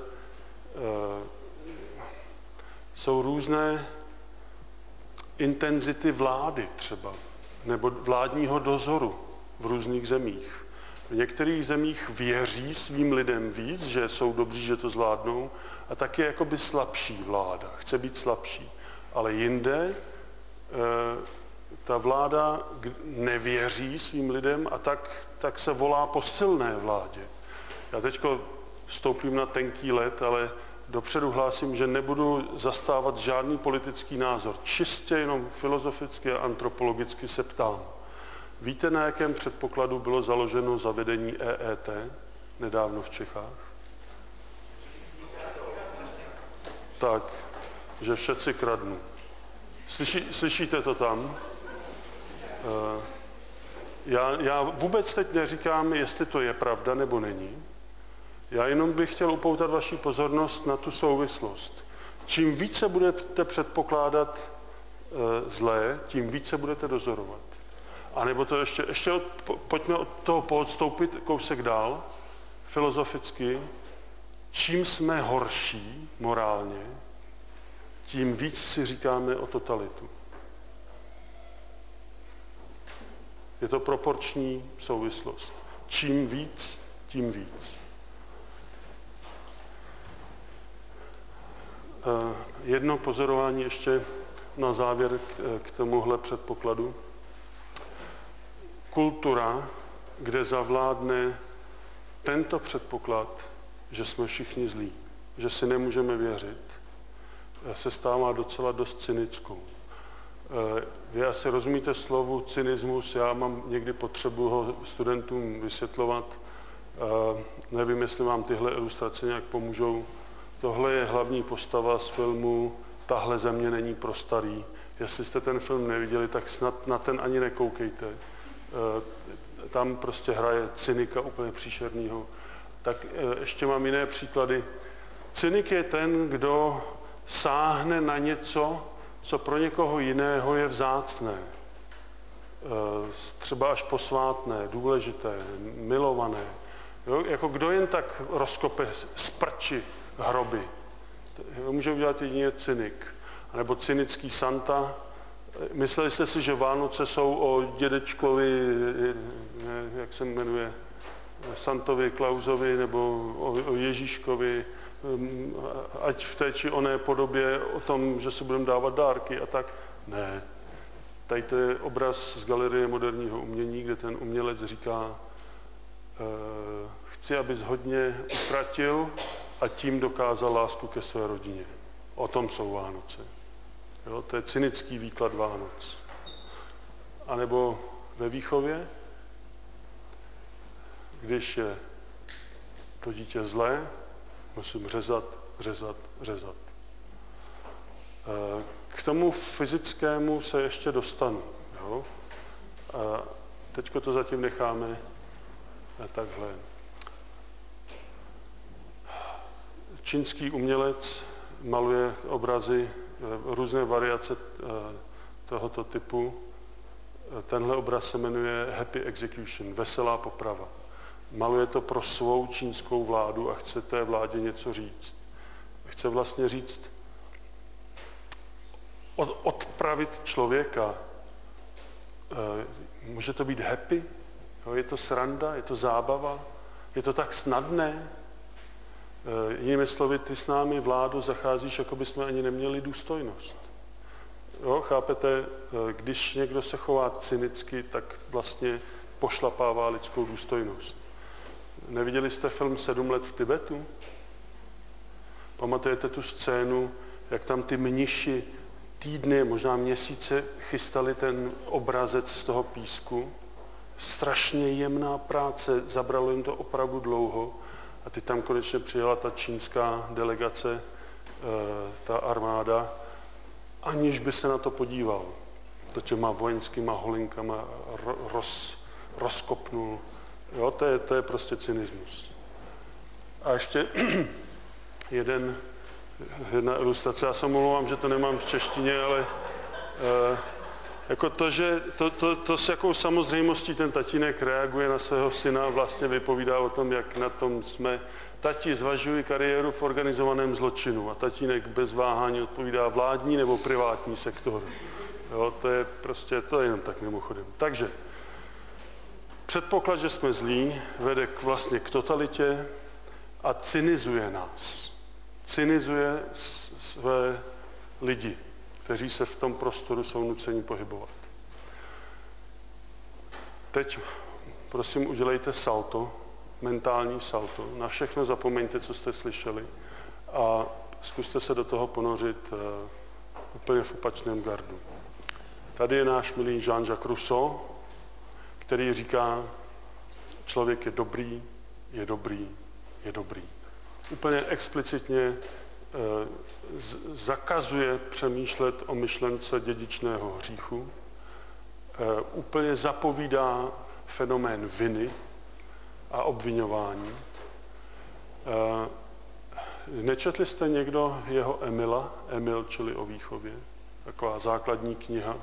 jsou různé intenzity vlády třeba, nebo vládního dozoru v různých zemích. V některých zemích věří svým lidem víc, že jsou dobří, že to zvládnou, a tak je jakoby slabší vláda, chce být slabší. Ale jinde ta vláda nevěří svým lidem a tak se volá po silné vládě. Já teďko vstoupím na tenký led, ale dopředu hlásím, že nebudu zastávat žádný politický názor. Čistě jenom filozoficky a antropologicky se ptám. Víte, na jakém předpokladu bylo založeno zavedení EET nedávno v Čechách? Tak, že všetci kradnou. Slyšíte to tam? Já vůbec teď neříkám, jestli to je pravda nebo není. Já jenom bych chtěl upoutat vaši pozornost na tu souvislost. Čím více budete předpokládat zlé, tím více budete dozorovat. A nebo to ještě pojďme od toho podstoupit kousek dál, filozoficky. Čím jsme horší morálně, tím víc si říkáme o totalitu. Je to proporční souvislost. Čím víc, tím víc. Jedno pozorování ještě na závěr k tomuhle předpokladu. Kultura, kde zavládne tento předpoklad, že jsme všichni zlí, že si nemůžeme věřit, se stává docela dost cynickou. Vy asi rozumíte slovu cynismus, já mám někdy potřebu ho studentům vysvětlovat. Nevím, jestli vám tyhle ilustrace nějak pomůžou. Tohle je hlavní postava z filmu Tahle země není pro starý. Jestli jste ten film neviděli, tak snad na ten ani nekoukejte. Tam prostě hraje cynika úplně příšernýho. Tak ještě mám jiné příklady. Cynik je ten, kdo sáhne na něco, co pro někoho jiného je vzácné. Třeba až posvátné, důležité, milované. Jo? Jako kdo jen tak rozkope z prči hroby. Může udělat jedině cynik. A nebo cynický Santa. Mysleli jste si, že Vánoce jsou o dědečkovi, jak se jmenuje, Santovi Klausovi, nebo o Ježíškovi, ať v té či oné podobě o tom, že se budeme dávat dárky a tak. Ne. Tady to je obraz z Galerie moderního umění, kde ten umělec říká, chci, abys hodně utratil a tím dokázal lásku ke své rodině. O tom jsou Vánoce. Jo, to je cynický výklad Vánoc. A nebo ve výchově, když je to dítě zlé, musím řezat. K tomu fyzickému se ještě dostanu. Jo? A teďko to zatím necháme takhle. Čínský umělec maluje obrazy, různé variace tohoto typu. Tenhle obraz se jmenuje Happy Execution, veselá poprava. Maluje to pro svou čínskou vládu a chce té vládě něco říct. Chce vlastně říct, odpravit člověka. Může to být happy, je to sranda, je to zábava, je to tak snadné. Jinými slovy, ty s námi vládu zacházíš, jako bychom ani neměli důstojnost. Jo, chápete, když někdo se chová cynicky, tak vlastně pošlapává lidskou důstojnost. Neviděli jste film 7 let v Tibetu? Pamatujete tu scénu, jak tam ty mniši týdny, možná měsíce chystali ten obrazec z toho písku? Strašně jemná práce, zabralo jim to opravdu dlouho. A teď tam konečně přijela ta čínská delegace, ta armáda, aniž by se na to podíval. To těma vojenskýma holinkama rozkopnul. Jo, to je prostě cynismus. A ještě jedna ilustrace. Já se omlouvám, že to nemám v češtině, ale jako to, že to s jakou samozřejmostí ten tatínek reaguje na svého syna, vlastně vypovídá o tom, jak na tom jsme. Tati, zvažuji kariéru v organizovaném zločinu. A tatínek bez váhání odpovídá vládní nebo privátní sektor. Jo, to je jenom tak mimochodem. Takže předpoklad, že jsme zlí, vede vlastně k totalitě a cynizuje nás. Cynizuje své lidi, kteří se v tom prostoru jsou nuceni pohybovat. Teď prosím udělejte salto, mentální salto. Na všechno zapomeňte, co jste slyšeli a zkuste se do toho ponořit úplně v opačném gardu. Tady je náš milý Jean-Jacques Rousseau, který říká, člověk je dobrý, je dobrý, je dobrý. Úplně explicitně zakazuje přemýšlet o myšlence dědičného hříchu, úplně zapovídá fenomén viny a obviňování. Nečetli jste někdo jeho Emila, Emil, čili o výchově? Taková základní kniha,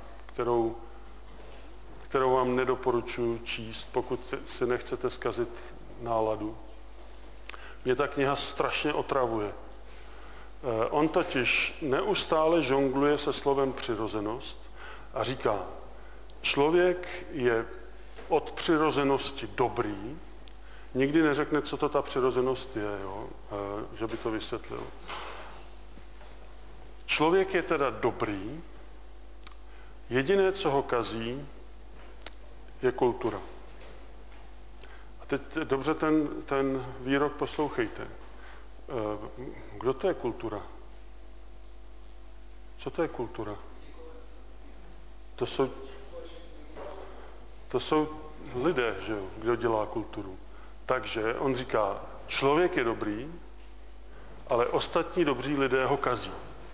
kterou vám nedoporučuji číst, pokud si nechcete zkazit náladu. Mě ta kniha strašně otravuje. On totiž neustále žongluje se slovem přirozenost a říká, člověk je od přirozenosti dobrý, nikdy neřekne, co to ta přirozenost je, jo? Že by to vysvětlil. Člověk je teda dobrý, jediné, co ho kazí, je kultura. A teď dobře ten výrok poslouchejte. Kdo to je kultura? Co to je kultura? To jsou lidé, že jo, kdo dělá kulturu. Takže on říká, člověk je dobrý, ale ostatní dobří lidé ho kazí.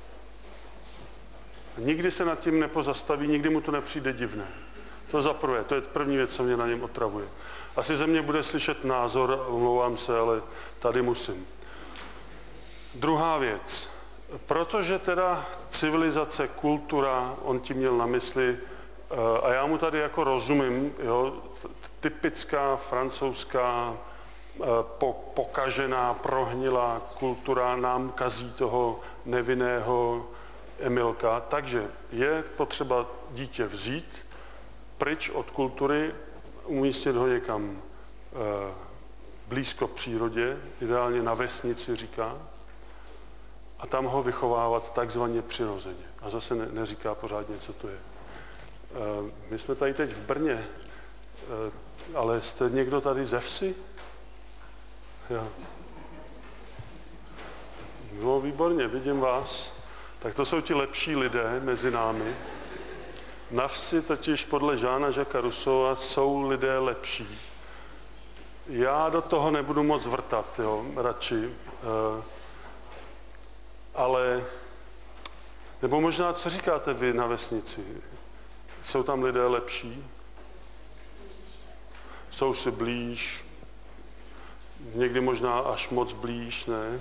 Nikdy se nad tím nepozastaví, nikdy mu to nepřijde divné. To za prvé, to je první věc, co mě na něm otravuje. Asi ze mě bude slyšet názor, omlouvám se, ale tady musím. Druhá věc. Protože teda civilizace, kultura, on tím měl na mysli, a já mu tady jako rozumím, jo, typická francouzská pokažená, prohnilá kultura nám kazí toho nevinného Emilka, takže je potřeba dítě vzít pryč od kultury, umístit ho někam blízko přírodě, ideálně na vesnici, říká, a tam ho vychovávat takzvaně přirozeně. A zase neříká pořádně, co to je. My jsme tady teď v Brně, ale jste někdo tady ze vsi? Jo. No, výborně, vidím vás. Tak to jsou ti lepší lidé mezi námi. Na vsi totiž podle Jeana-Jacquesa Rousseaua jsou lidé lepší. Já do toho nebudu moc vrtat, jo, radši. Ale, nebo možná, co říkáte vy na vesnici? Jsou tam lidé lepší? Jsou si blíž? Někdy možná až moc blíž, ne?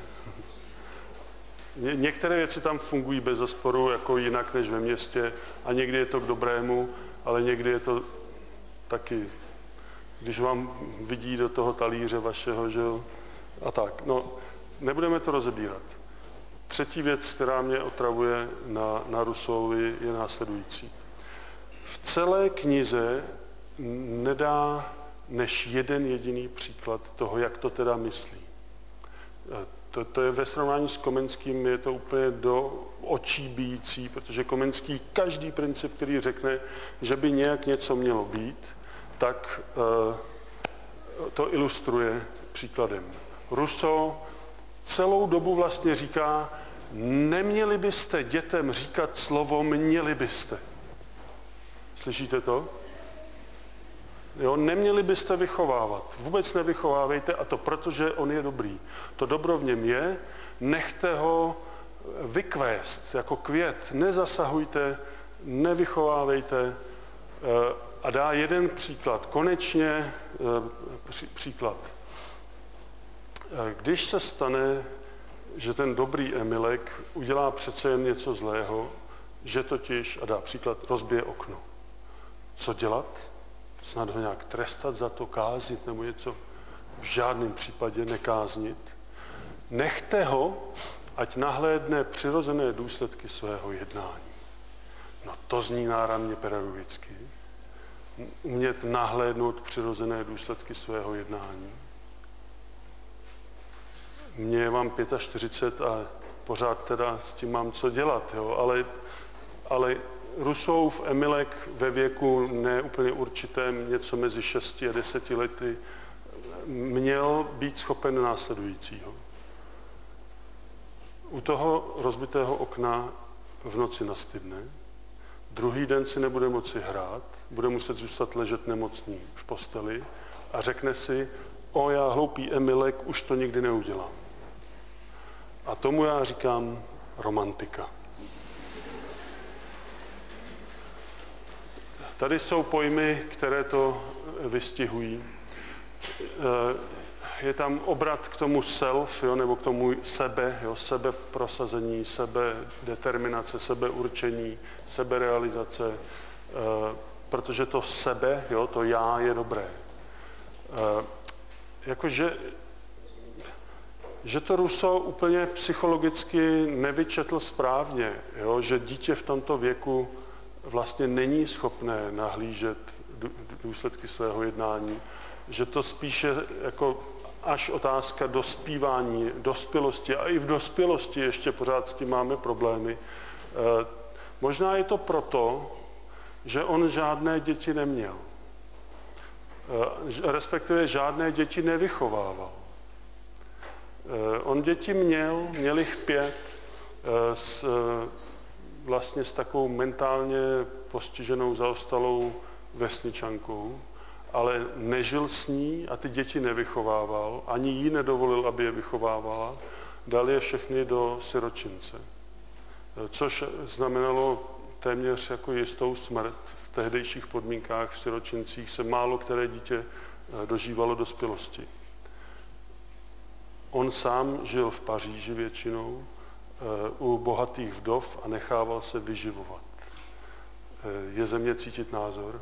Některé věci tam fungují bez zesporu jako jinak než ve městě a někdy je to k dobrému, ale někdy je to taky, když vám vidí do toho talíře vašeho, že jo, a tak. No, nebudeme to rozebírat. Třetí věc, která mě otravuje na Rousseauovi, je následující. V celé knize nedá než jeden jediný příklad toho, jak to teda myslí. To je ve srovnání s Komenským, je to úplně do očí bijící, protože Komenský každý princip, který řekne, že by nějak něco mělo být, tak to ilustruje příkladem. Rousseau celou dobu vlastně říká, neměli byste dětem říkat slovo měli byste. Slyšíte to? Jo, neměli byste vychovávat. Vůbec nevychovávejte, a to proto, že on je dobrý. To dobro v něm je, nechte ho vykvést jako květ. Nezasahujte, nevychovávejte. A dá jeden příklad. Konečně příklad. Když se stane, že ten dobrý Emilek udělá přece jen něco zlého, že totiž, a dá příklad, rozbije okno. Co dělat? Snad ho nějak trestat za to, káznit nebo něco? V žádném případě nekáznit. Nechte ho, ať nahlédne přirozené důsledky svého jednání. No to zní náramně pedagogicky. Umět nahlédnout přirozené důsledky svého jednání. Mně je vám 45 a pořád teda s tím mám co dělat, jo? Ale Rousseauův Emilek ve věku neúplně určitém, něco mezi 6 a 10 lety, měl být schopen následujícího. U toho rozbitého okna v noci nastydne, druhý den si nebude moci hrát, bude muset zůstat ležet nemocný v posteli a řekne si, já hloupý Emilek, už to nikdy neudělám. A tomu já říkám romantika. Tady jsou pojmy, které to vystihují. Je tam obrat k tomu self, jo, nebo k tomu sebe, jo, sebeprosazení, sebedeterminace, sebeurčení, seberealizace, protože to sebe, jo, to já je dobré. Jakože že to Rousseau úplně psychologicky nevyčetl správně, jo? Že dítě v tomto věku vlastně není schopné nahlížet důsledky svého jednání, že to spíše jako až otázka dospívání, dospělosti a i v dospělosti ještě pořád s tím máme problémy. Možná je to proto, že on žádné děti neměl, respektive žádné děti nevychovával. On děti měl jich 5 vlastně s takovou mentálně postiženou, zaostalou vesničankou, ale nežil s ní a ty děti nevychovával, ani jí nedovolil, aby je vychovávala, dal je všechny do siročince. Což znamenalo téměř jako jistou smrt. V tehdejších podmínkách v siročincích se málo které dítě dožívalo dospělosti. On sám žil v Paříži většinou, u bohatých vdov a nechával se vyživovat. Je ze mě cítit názor?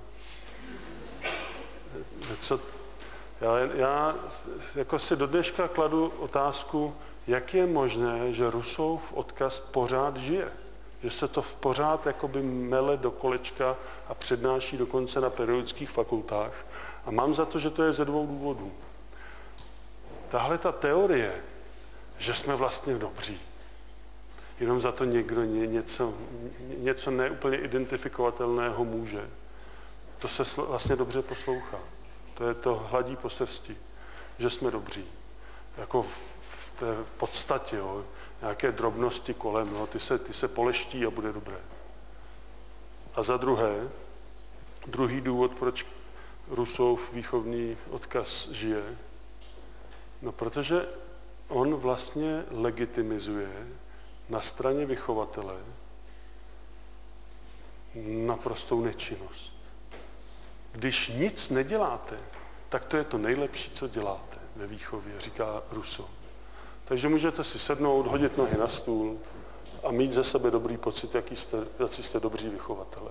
Já jako si do dneška kladu otázku, jak je možné, že Rousseauův odkaz pořád žije. Že se to pořád jakoby mele do kolečka a přednáší dokonce na pedagogických fakultách. A mám za to, že to je ze 2 důvodů. Tahle ta teorie, že jsme vlastně dobří, jenom za to někdo něco neúplně identifikovatelného může, to se vlastně dobře poslouchá. To je to hladí po srsti, že jsme dobří. Jako v té podstatě, jo, nějaké drobnosti kolem, no, ty se poleští a bude dobré. A za druhé, druhý důvod, proč Rousseauův výchovný odkaz žije, no protože on vlastně legitimizuje na straně vychovatele naprostou nečinnost. Když nic neděláte, tak to je to nejlepší, co děláte ve výchově, říká Rousseau. Takže můžete si sednout, hodit nohy na stůl a mít ze sebe dobrý pocit, jaký jste dobří vychovatelé.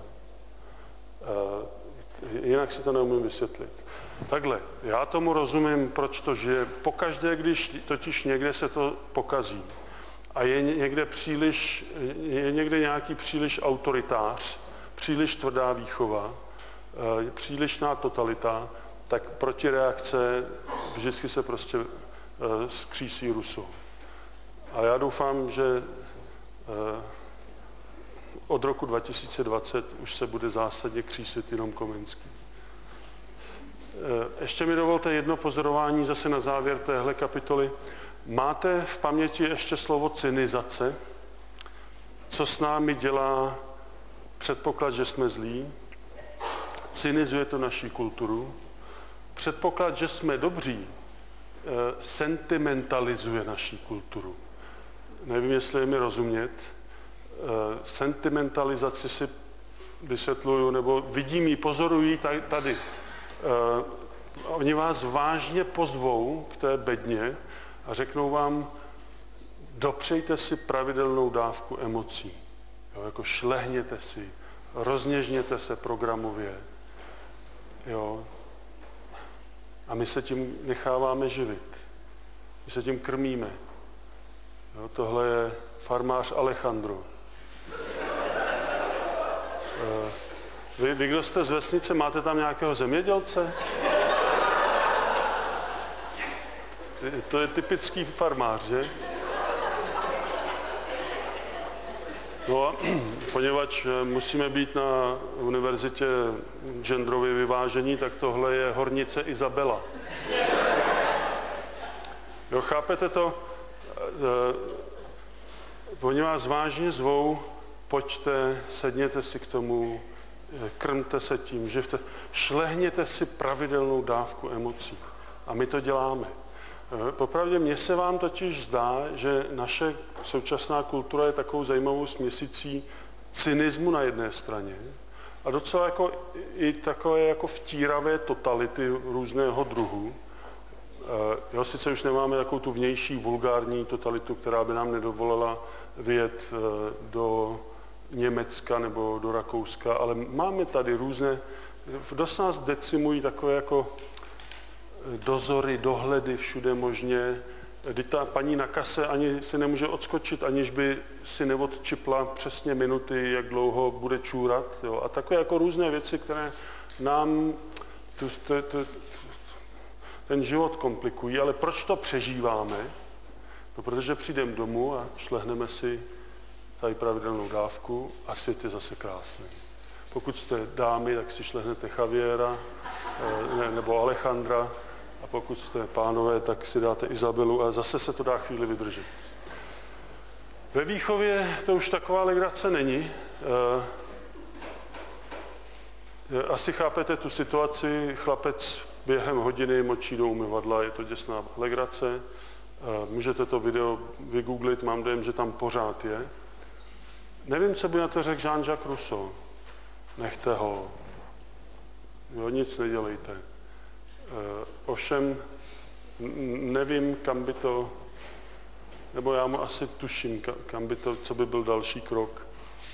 Jinak si to neumím vysvětlit. Takhle, já tomu rozumím, proč to žije. Pokaždé, když totiž někde se to pokazí a je někde nějaký příliš autoritář, příliš tvrdá výchova, přílišná totalita, tak protireakce vždycky se prostě skřísí Rousseau. A já doufám, že od roku 2020 už se bude zásadně křísit jenom Komenský. Ještě mi dovolte jedno pozorování zase na závěr téhle kapitoly. Máte v paměti ještě slovo cynizace? Co s námi dělá předpoklad, že jsme zlí? Cynizuje to naši kulturu. Předpoklad, že jsme dobří, sentimentalizuje naši kulturu. Nevím, jestli je mi rozumět. Sentimentalizaci si vysvětluju, nebo vidím ji, pozorují tady. Oni vás vážně pozvou k té bedně a řeknou vám, dopřejte si pravidelnou dávku emocí. Jo, jako šlehněte si, rozněžněte se programově. Jo. A my se tím necháváme živit. My se tím krmíme. Jo, tohle je farmář Alejandro. Vy, kdo jste z vesnice, máte tam nějakého zemědělce? To je typický farmář, že? No a poněvadž musíme být na univerzitě genderově vyvážení, tak tohle je hornice Izabela. Jo, chápete to? Oni vás vážně zvou, pojďte, sedněte si k tomu, krmte se tím, živte, šlehněte si pravidelnou dávku emocí. A my to děláme. Popravdě mně se vám totiž zdá, že naše současná kultura je takovou zajímavou směsicí cynismu na jedné straně a docela jako i takové jako vtíravé totality různého druhu. Jo, sice už nemáme takovou tu vnější vulgární totalitu, která by nám nedovolila vyjet do Německa nebo do Rakouska, ale máme tady různé, dost nás decimují takové jako dozory, dohledy všude možně, Kdy ta paní na kase ani si nemůže odskočit, aniž by si neodčipla přesně minuty, jak dlouho bude čůrat. Jo? A takové jako různé věci, které nám ten život komplikují. Ale proč to přežíváme? No, protože přijdeme domů a šlehneme si tady pravidelnou dávku a svět je zase krásný. Pokud jste dámy, tak si šlehnete Javiera nebo Alejandra, a pokud jste pánové, tak si dáte Izabelu a zase se to dá chvíli vydržet. Ve výchově to už taková legrace není. Asi chápete tu situaci, chlapec během hodiny močí do umyvadla, je to děsná legrace. Můžete to video vygooglit, mám dojem, že tam pořád je. Nevím, co by na to řekl Jean-Jacques Rousseau. Nechte ho. Jo, nic nedělejte. Ovšem, nevím, kam by to, nebo já mu asi tuším, kam by to, co by byl další krok.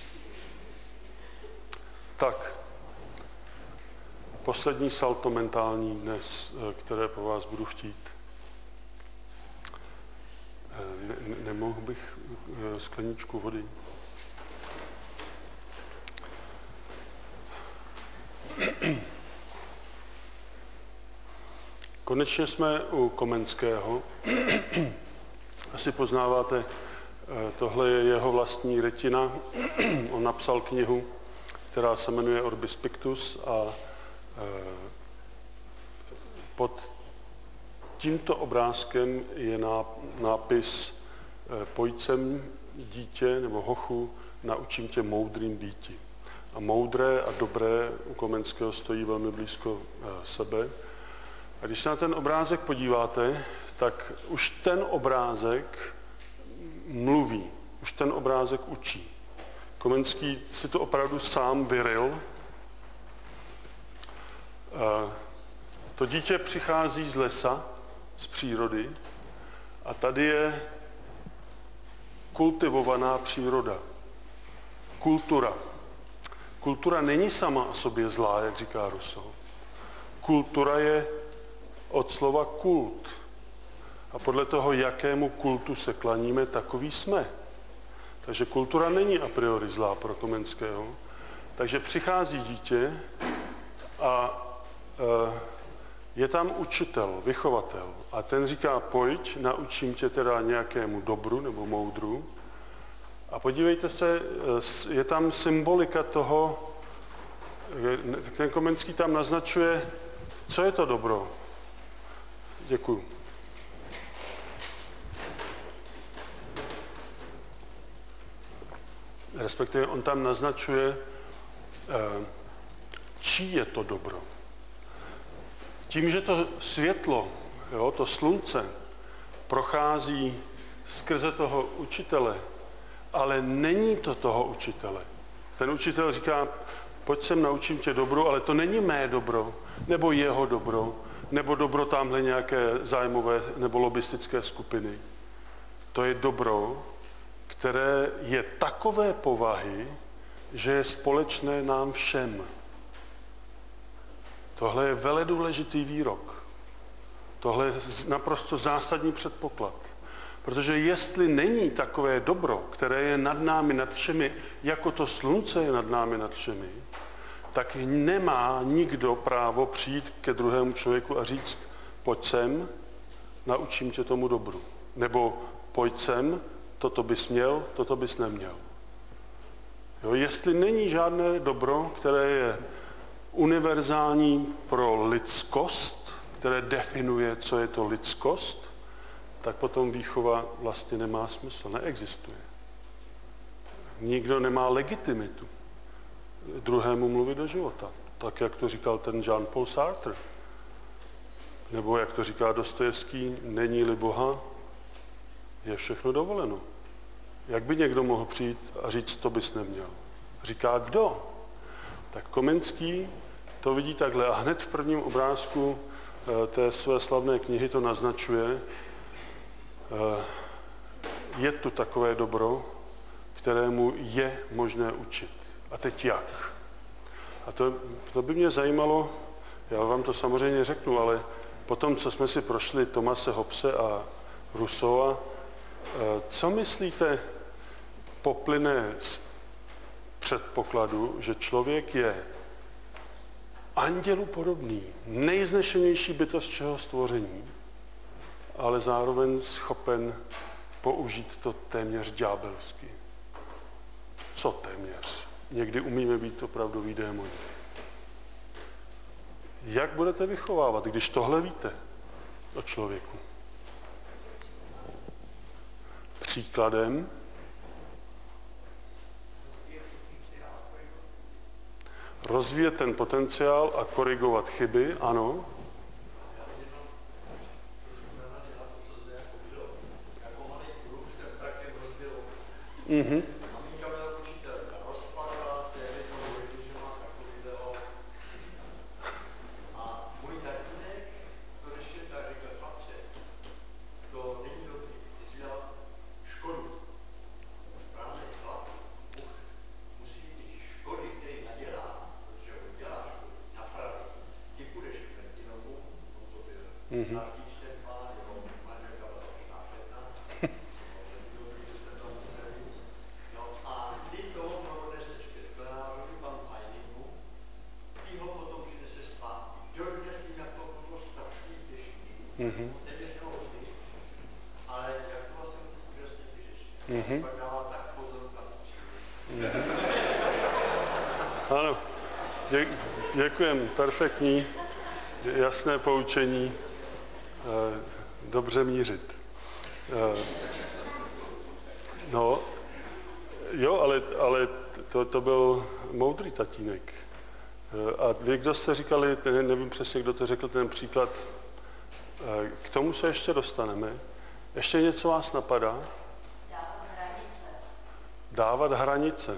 Tak, poslední salto mentální dnes, které po vás budu chtít. Nemohl bych skleničku vody? Konečně jsme u Komenského. Asi poznáváte, tohle je jeho vlastní rytina. On napsal knihu, která se jmenuje Orbis Pictus a pod tímto obrázkem je nápis Pojď sem, dítě nebo hochu, naučím tě moudrým býti. A moudré a dobré u Komenského stojí velmi blízko sebe. A když se na ten obrázek podíváte, tak už ten obrázek mluví, už ten obrázek učí. Komenský si to opravdu sám vyryl. To dítě přichází z lesa, z přírody a tady je kultivovaná příroda. Kultura. Kultura není sama o sobě zlá, jak říká Rousseau. Kultura je od slova kult. A podle toho, jakému kultu se klaníme, takový jsme. Takže kultura není a priori zlá pro Komenského. Takže přichází dítě a je tam učitel, vychovatel. A ten říká, pojď, naučím tě teda nějakému dobru nebo moudru. A podívejte se, je tam symbolika toho, ten Komenský tam naznačuje, co je to dobro. Děkuju. Respektive on tam naznačuje, čí je to dobro. Tím, že to světlo, jo, to slunce, prochází skrze toho učitele, ale není to toho učitele. Ten učitel říká, pojď sem, naučím tě dobro, ale to není mé dobro, nebo jeho dobro, nebo dobro tamhle nějaké zájmové nebo lobistické skupiny. To je dobro, které je takové povahy, že je společné nám všem. Tohle je veledůležitý výrok. Tohle je naprosto zásadní předpoklad. Protože jestli není takové dobro, které je nad námi, nad všemi, jako to slunce je nad námi, nad všemi, tak nemá nikdo právo přijít ke druhému člověku a říct, pojď sem, naučím tě tomu dobru. Nebo pojď sem, toto bys měl, toto bys neměl. Jo, jestli není žádné dobro, které je univerzální pro lidskost, které definuje, co je to lidskost, tak potom výchova vlastně nemá smysl, neexistuje. Nikdo nemá legitimitu druhému mluvit do života. Tak, jak to říkal ten Jean-Paul Sartre. Nebo jak to říká Dostojevský, není-li Boha, je všechno dovoleno. Jak by někdo mohl přijít a říct, to bys neměl? Říká kdo? Tak Komenský to vidí takhle a hned v prvním obrázku té své slavné knihy to naznačuje. Je tu takové dobro, kterému je možné učit. A teď jak? A to by mě zajímalo, já vám to samozřejmě řeknu, ale potom, co jsme si prošli Thomase Hobbese a Rousseaua. Co myslíte, poplyne z předpokladu, že člověk je andělu podobný, nejznešenější bytost všeho stvoření, ale zároveň schopen použít to téměř ďábelsky. Co téměř? Někdy umíme být opravdový démoni. Jak budete vychovávat, když tohle víte o člověku? Příkladem rozvíjet ten potenciál a korigovat chyby, ano. Mhm. Ano, děkujem, perfektní, jasné poučení, dobře mířit. No, jo, ale to byl moudrý tatínek. A vy, kdo jste říkali, nevím přesně, kdo to řekl, ten příklad, k tomu se ještě dostaneme. Ještě něco vás napadá? Dávat hranice. Dávat hranice.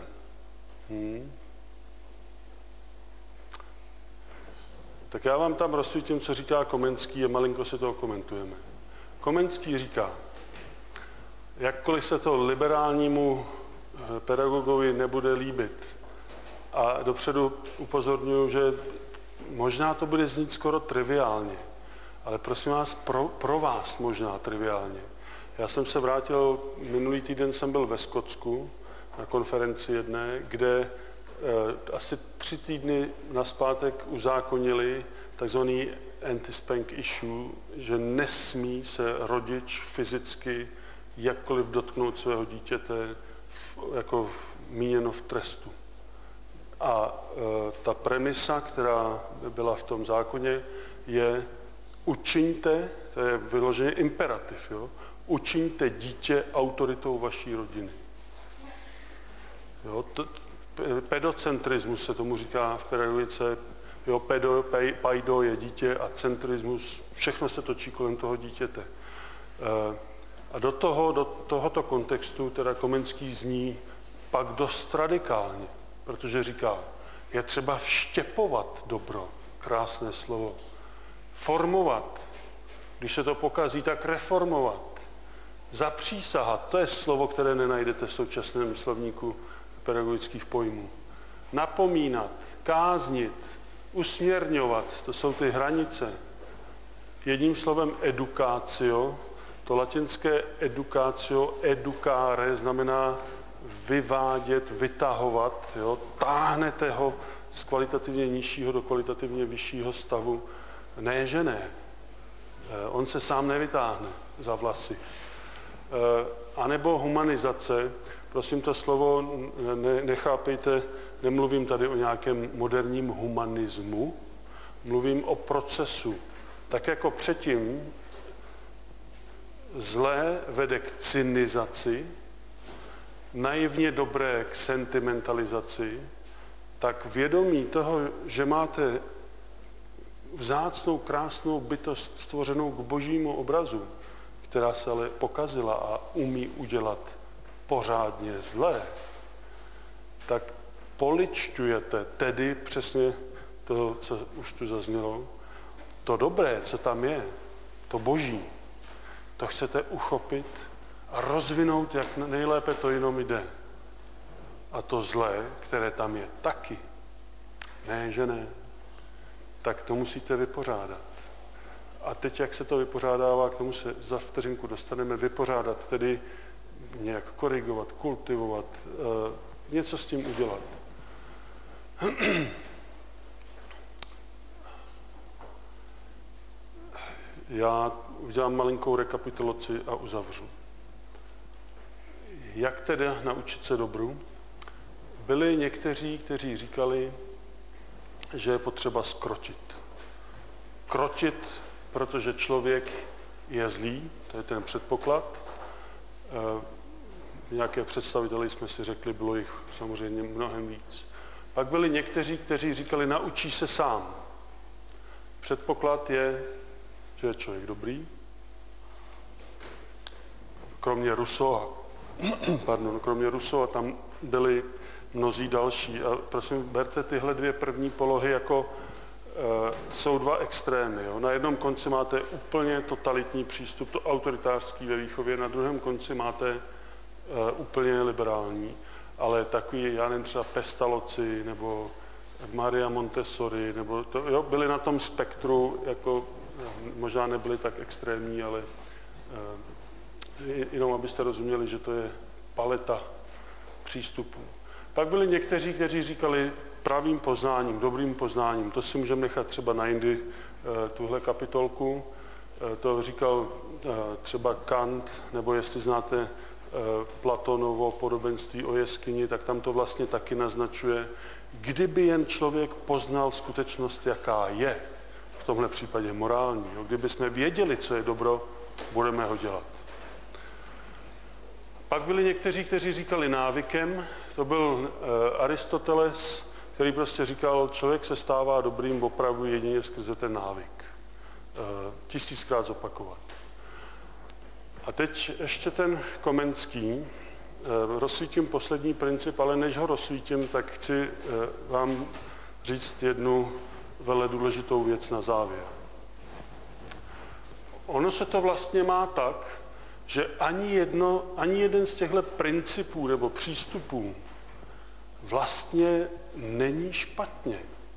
Tak já vám tam rozsvítím, co říká Komenský a malinko si toho komentujeme. Komenský říká, jakkoliv se to liberálnímu pedagogovi nebude líbit, a dopředu upozorňuji, že možná to bude znít skoro triviálně, ale prosím vás, pro vás možná triviálně. Já jsem se vrátil, minulý týden jsem byl ve Skotsku na konferenci jedné, kde asi 3 týdny nazpátek uzákonili takzvaný anti-spank issue, že nesmí se rodič fyzicky jakkoliv dotknout svého dítěte jako míněno v trestu. A ta premisa, která byla v tom zákoně, je učiňte, to je vyloženě imperativ, jo? Učiňte dítě autoritou vaší rodiny. Jo? Pedocentrismus se tomu říká v pedagogice, jo? Paido je dítě a centrismus, všechno se točí kolem toho dítěte. A do tohoto kontextu teda Komenský zní pak dost radikálně, protože říká, je třeba vštěpovat dobro, krásné slovo, formovat, když se to pokazí, tak reformovat, zapřísahat, to je slovo, které nenajdete v současném slovníku pedagogických pojmů, napomínat, káznit, usměrňovat, to jsou ty hranice. Jedním slovem educatio, to latinské educatio, educare, znamená vyvádět, vytahovat, jo? Táhnete ho z kvalitativně nižšího do kvalitativně vyššího stavu. Ne, že ne. On se sám nevytáhne za vlasy. A nebo humanizace, prosím to slovo nechápejte, nemluvím tady o nějakém moderním humanismu, mluvím o procesu. Tak jako předtím zlé vede k cynizaci, naivně dobré k sentimentalizaci, tak vědomí toho, že máte vzácnou, krásnou bytost stvořenou k božímu obrazu, která se ale pokazila a umí udělat pořádně zlé, tak poličťujete, tedy přesně to, co už tu zaznělo, to dobré, co tam je, to boží, to chcete uchopit a rozvinout, jak nejlépe to jenom jde. A to zlé, které tam je taky, ne, že ne, tak to musíte vypořádat. A teď, jak se to vypořádává, k tomu se za vteřinku dostaneme, vypořádat, tedy nějak korigovat, kultivovat, něco s tím udělat. Já udělám malinkou rekapitulaci a uzavřu. Jak tedy naučit se dobru? Byli někteří, kteří říkali, že je potřeba skrotit. Krotit, protože člověk je zlý, to je ten předpoklad. Nějaké představiteli jsme si řekli, bylo jich samozřejmě mnohem víc. Pak byli někteří, kteří říkali, naučí se sám. Předpoklad je, že je člověk dobrý. Kromě Rousseau a tam byli mnozí další. A prosím, berte tyhle dvě první polohy jako jsou dva extrémy. Jo. Na jednom konci máte úplně totalitní přístup, to autoritářský ve výchově, na druhém konci máte úplně liberální, ale takový, já nevím, třeba Pestalozzi nebo Maria Montessori, nebo to, jo, byli na tom spektru, jako možná nebyli tak extrémní, ale jenom abyste rozuměli, že to je paleta přístupů. Pak byli někteří, kteří říkali pravým poznáním, dobrým poznáním. To si můžeme nechat třeba na jindy, tuhle kapitolku. To říkal třeba Kant, nebo jestli znáte Platonovo podobenství o jeskyni, tak tam to vlastně taky naznačuje. Kdyby jen člověk poznal skutečnost, jaká je, v tomhle případě morální, jo? Kdyby jsme věděli, co je dobro, budeme ho dělat. Pak byli někteří, kteří říkali návykem, to byl Aristoteles, který prostě říkal, člověk se stává dobrým opravdu jedině skrze ten návyk. 1000krát zopakovat. A teď ještě ten Komenský. Rozsvítím poslední princip, ale než ho rozsvítím, tak chci vám říct jednu velmi důležitou věc na závěr. Ono se to vlastně má tak, že ani jeden z těchto principů nebo přístupů vlastně není špatně.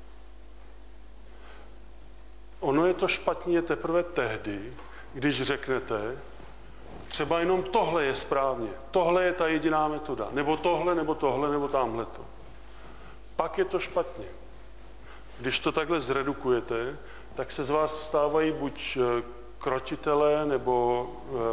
Ono je to špatně teprve tehdy, když řeknete, třeba jenom tohle je správně, tohle je ta jediná metoda, nebo tohle, nebo tamhleto. Pak je to špatně. Když to takhle zredukujete, tak se z vás stávají buď krotitelé, nebo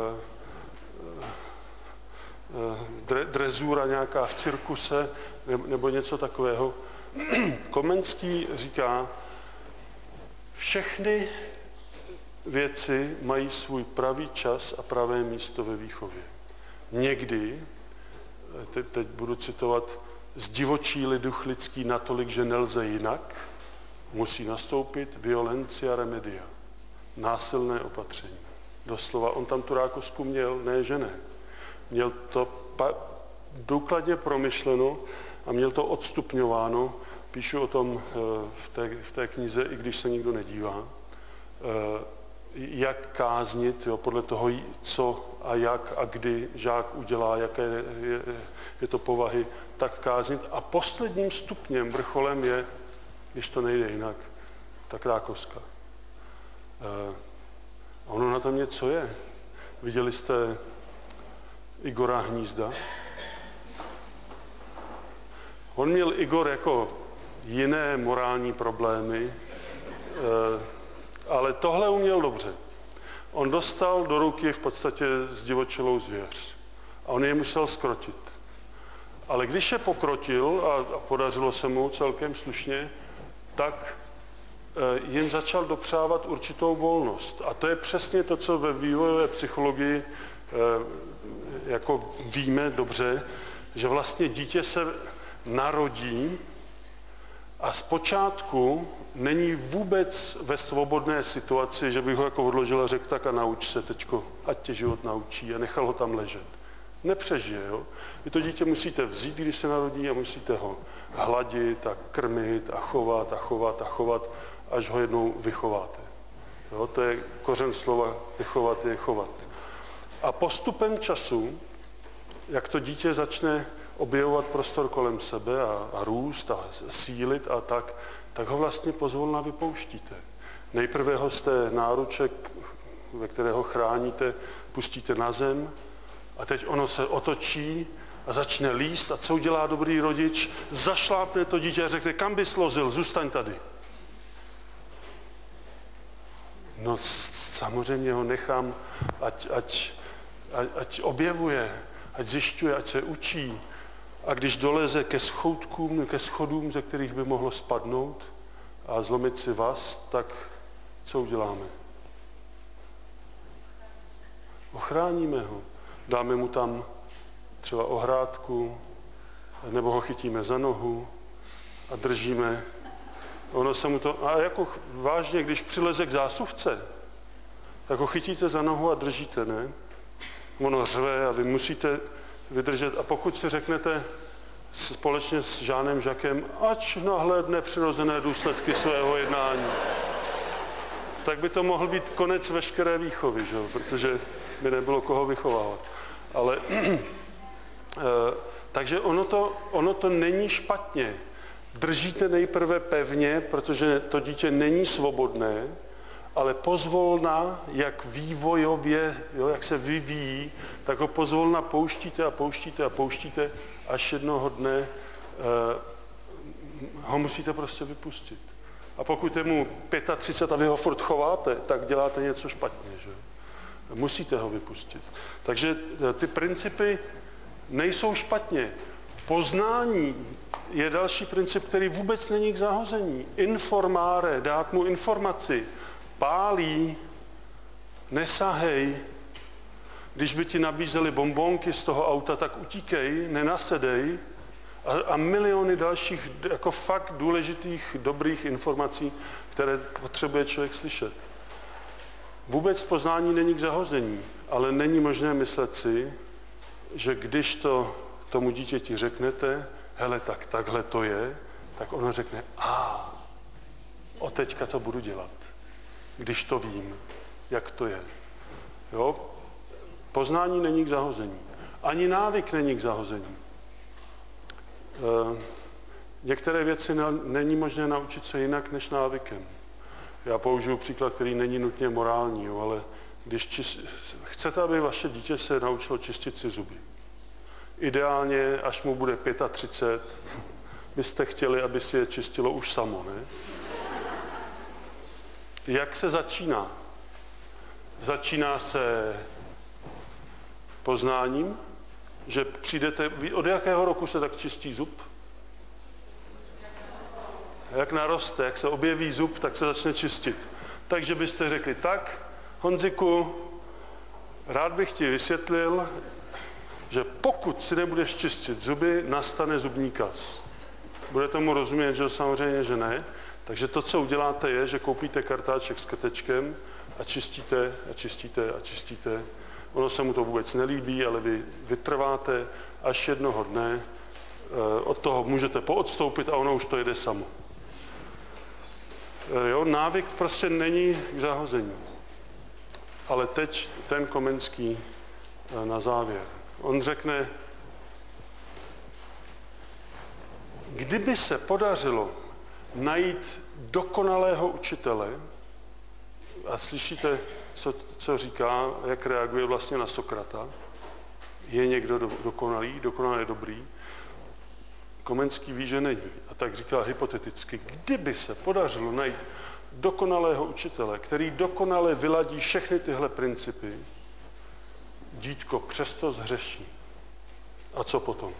drezura nějaká v cirkuse, nebo něco takového. Komenský říká, všechny věci mají svůj pravý čas a pravé místo ve výchově. Někdy, teď budu citovat, zdivočí-li duch lidský natolik, že nelze jinak, musí nastoupit violencia remedia, násilné opatření. Doslova, on tam tu rákosku měl, ne že ne. Měl to důkladně promyšleno a měl to odstupňováno. Píšu o tom v té knize, i když se nikdo nedívá. Jak káznit, jo, podle toho, co a jak a kdy žák udělá, jaké je to povahy, tak káznit. A posledním stupněm, vrcholem je, když to nejde jinak, tak rákoska. Ono na tom něco je. Viděli jste Igora Hnízda? On měl Igor jako jiné morální problémy, ale tohle uměl dobře. On dostal do ruky v podstatě zdivočelou zvěř a on je musel skrotit. Ale když je pokrotil a podařilo se mu celkem slušně, tak jim začal dopřávat určitou volnost. A to je přesně to, co ve vývojové psychologii jako víme dobře, že vlastně dítě se narodí a zpočátku není vůbec ve svobodné situaci, že bych ho jako odložil a řekl, tak a nauč se teďko, ať tě život naučí a nechal ho tam ležet. Nepřežije, jo. Vy to dítě musíte vzít, když se narodí a musíte ho hladit a krmit a chovat a chovat a chovat, až ho jednou vychováte. Jo, to je kořen slova vychovat je chovat. A postupem času, jak to dítě začne objevovat prostor kolem sebe a růst a sílit a tak ho vlastně pozvolna vypouštíte. Nejprve ho z té náruček, ve kterého chráníte, pustíte na zem a teď ono se otočí a začne líst a co udělá dobrý rodič? Zašlápne to dítě a řekne, kam bys lozil, zůstaň tady. No samozřejmě ho nechám, ať objevuje, ať zjišťuje, ať se učí. A když doleze ke schodům, ze kterých by mohlo spadnout a zlomit si vaz, tak co uděláme? Ochráníme ho. Dáme mu tam třeba ohrádku, nebo ho chytíme za nohu a držíme. Ono se mu to, a jako vážně, když přileze k zásuvce, tak ho chytíte za nohu a držíte, ne? Ono řve a vy musíte vydržet. A pokud si řeknete společně s Žánem Žakem, ať nahlédne přirozené důsledky svého jednání, tak by to mohl být konec veškeré výchovy, že? Protože by nebylo koho vychovávat. Ale takže ono to není špatně. Držíte nejprve pevně, protože to dítě není svobodné, ale pozvolna, jak vývojově, jak se vyvíjí, tak ho pozvolna pouštíte a pouštíte a pouštíte, až jednoho dne ho musíte prostě vypustit. A pokud je mu 35 a vy ho furt chováte, tak děláte něco špatně, že? Musíte ho vypustit. Takže ty principy nejsou špatně. Poznání je další princip, který vůbec není k zahození. Informáre, dát mu informaci. Pálí, nesahej. Když by ti nabízeli bombonky z toho auta, tak utíkej, nenasedej. A miliony dalších jako fakt důležitých, dobrých informací, které potřebuje člověk slyšet. Vůbec poznání není k zahození, ale není možné myslet si, že když to tomu dítěti řeknete, hele, tak takhle to je, tak ono řekne, od teďka to budu dělat, když to vím, jak to je. Jo? Poznání není k zahození. Ani návyk není k zahození. Některé věci není možné naučit se jinak než návykem. Já použiju příklad, který není nutně morální, ale když chcete, aby vaše dítě se naučilo čistit si zuby. Ideálně, až mu bude 35, byste chtěli, aby si je čistilo už samo, ne? Jak se začíná? Začíná se poznáním, že přijdete, od jakého roku se tak čistí zub? Jak naroste, jak se objeví zub, tak se začne čistit. Takže byste řekli, tak, Honziku, rád bych ti vysvětlil, že pokud si nebudeš čistit zuby, nastane zubní kas. Bude tomu rozumět, že samozřejmě, že ne. Takže to, co uděláte, je, že koupíte kartáček s krtečkem a čistíte a čistíte a čistíte. Ono se mu to vůbec nelíbí, ale vy vytrváte, až jednoho dne od toho můžete poodstoupit a ono už to jede samo. Jo, návyk prostě není k zahození. Ale teď ten Komenský na závěr. On řekne, kdyby se podařilo najít dokonalého učitele, a slyšíte, co říká, jak reaguje vlastně na Sokrata, je někdo dokonalý, dokonale dobrý, Komenský ví, že není. A tak říká hypoteticky, kdyby se podařilo najít dokonalého učitele, který dokonale vyladí všechny tyhle principy, dítko přesto zhřeší. A co potom?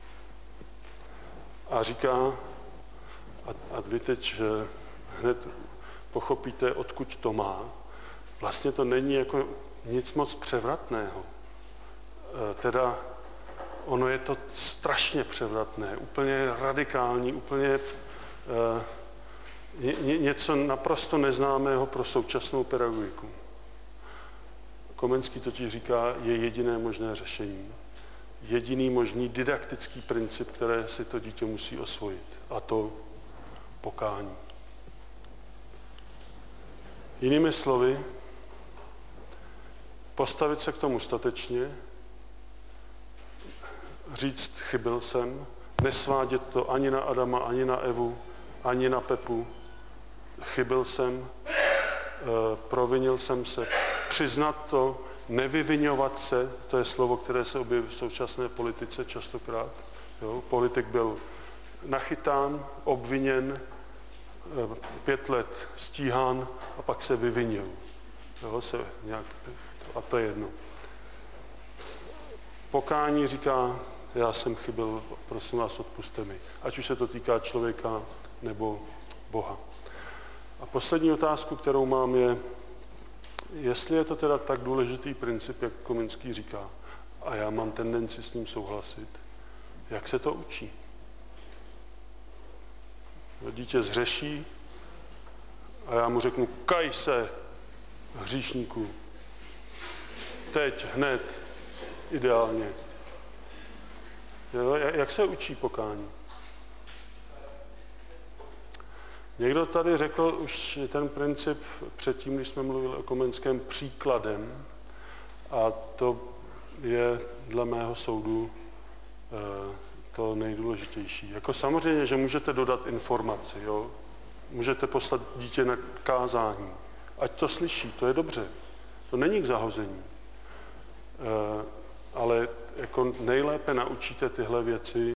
A říká, a vy teď hned pochopíte, odkud to má, vlastně to není jako nic moc převratného. Teda ono je to strašně převratné, úplně radikální, úplně něco naprosto neznámého pro současnou pedagogiku. Komenský totiž říká, je jediné možné řešení. Jediný možný didaktický princip, které si to dítě musí osvojit. A to pokání. Jinými slovy, postavit se k tomu statečně, říct, chybil jsem, nesvádět to ani na Adama, ani na Evu, ani na Pepu, chybil jsem, provinil jsem se, přiznat to, nevyvinovat se, to je slovo, které se objeví v současné politice častokrát. Jo? Politik byl nachytán, obviněn, 5 let stíhán a pak se vyvinil. Jo? A to je jedno. Pokání říká, já jsem chybil, prosím vás, odpusťte mi. Ať už se to týká člověka nebo Boha. A poslední otázku, kterou mám, je, jestli je to teda tak důležitý princip, jak Komenský říká, a já mám tendenci s ním souhlasit, jak se to učí? Dítě zhřeší a já mu řeknu, kaj se, hříšníku. Teď, hned, ideálně. Jo, jak se učí pokání? Někdo tady řekl už ten princip předtím, když jsme mluvili o Komenském, příkladem, a to je dle mého soudu to nejdůležitější. Jako samozřejmě, že můžete dodat informaci, jo? Můžete poslat dítě na kázání, ať to slyší, to je dobře, to není k zahození. Ale jako nejlépe naučíte tyhle věci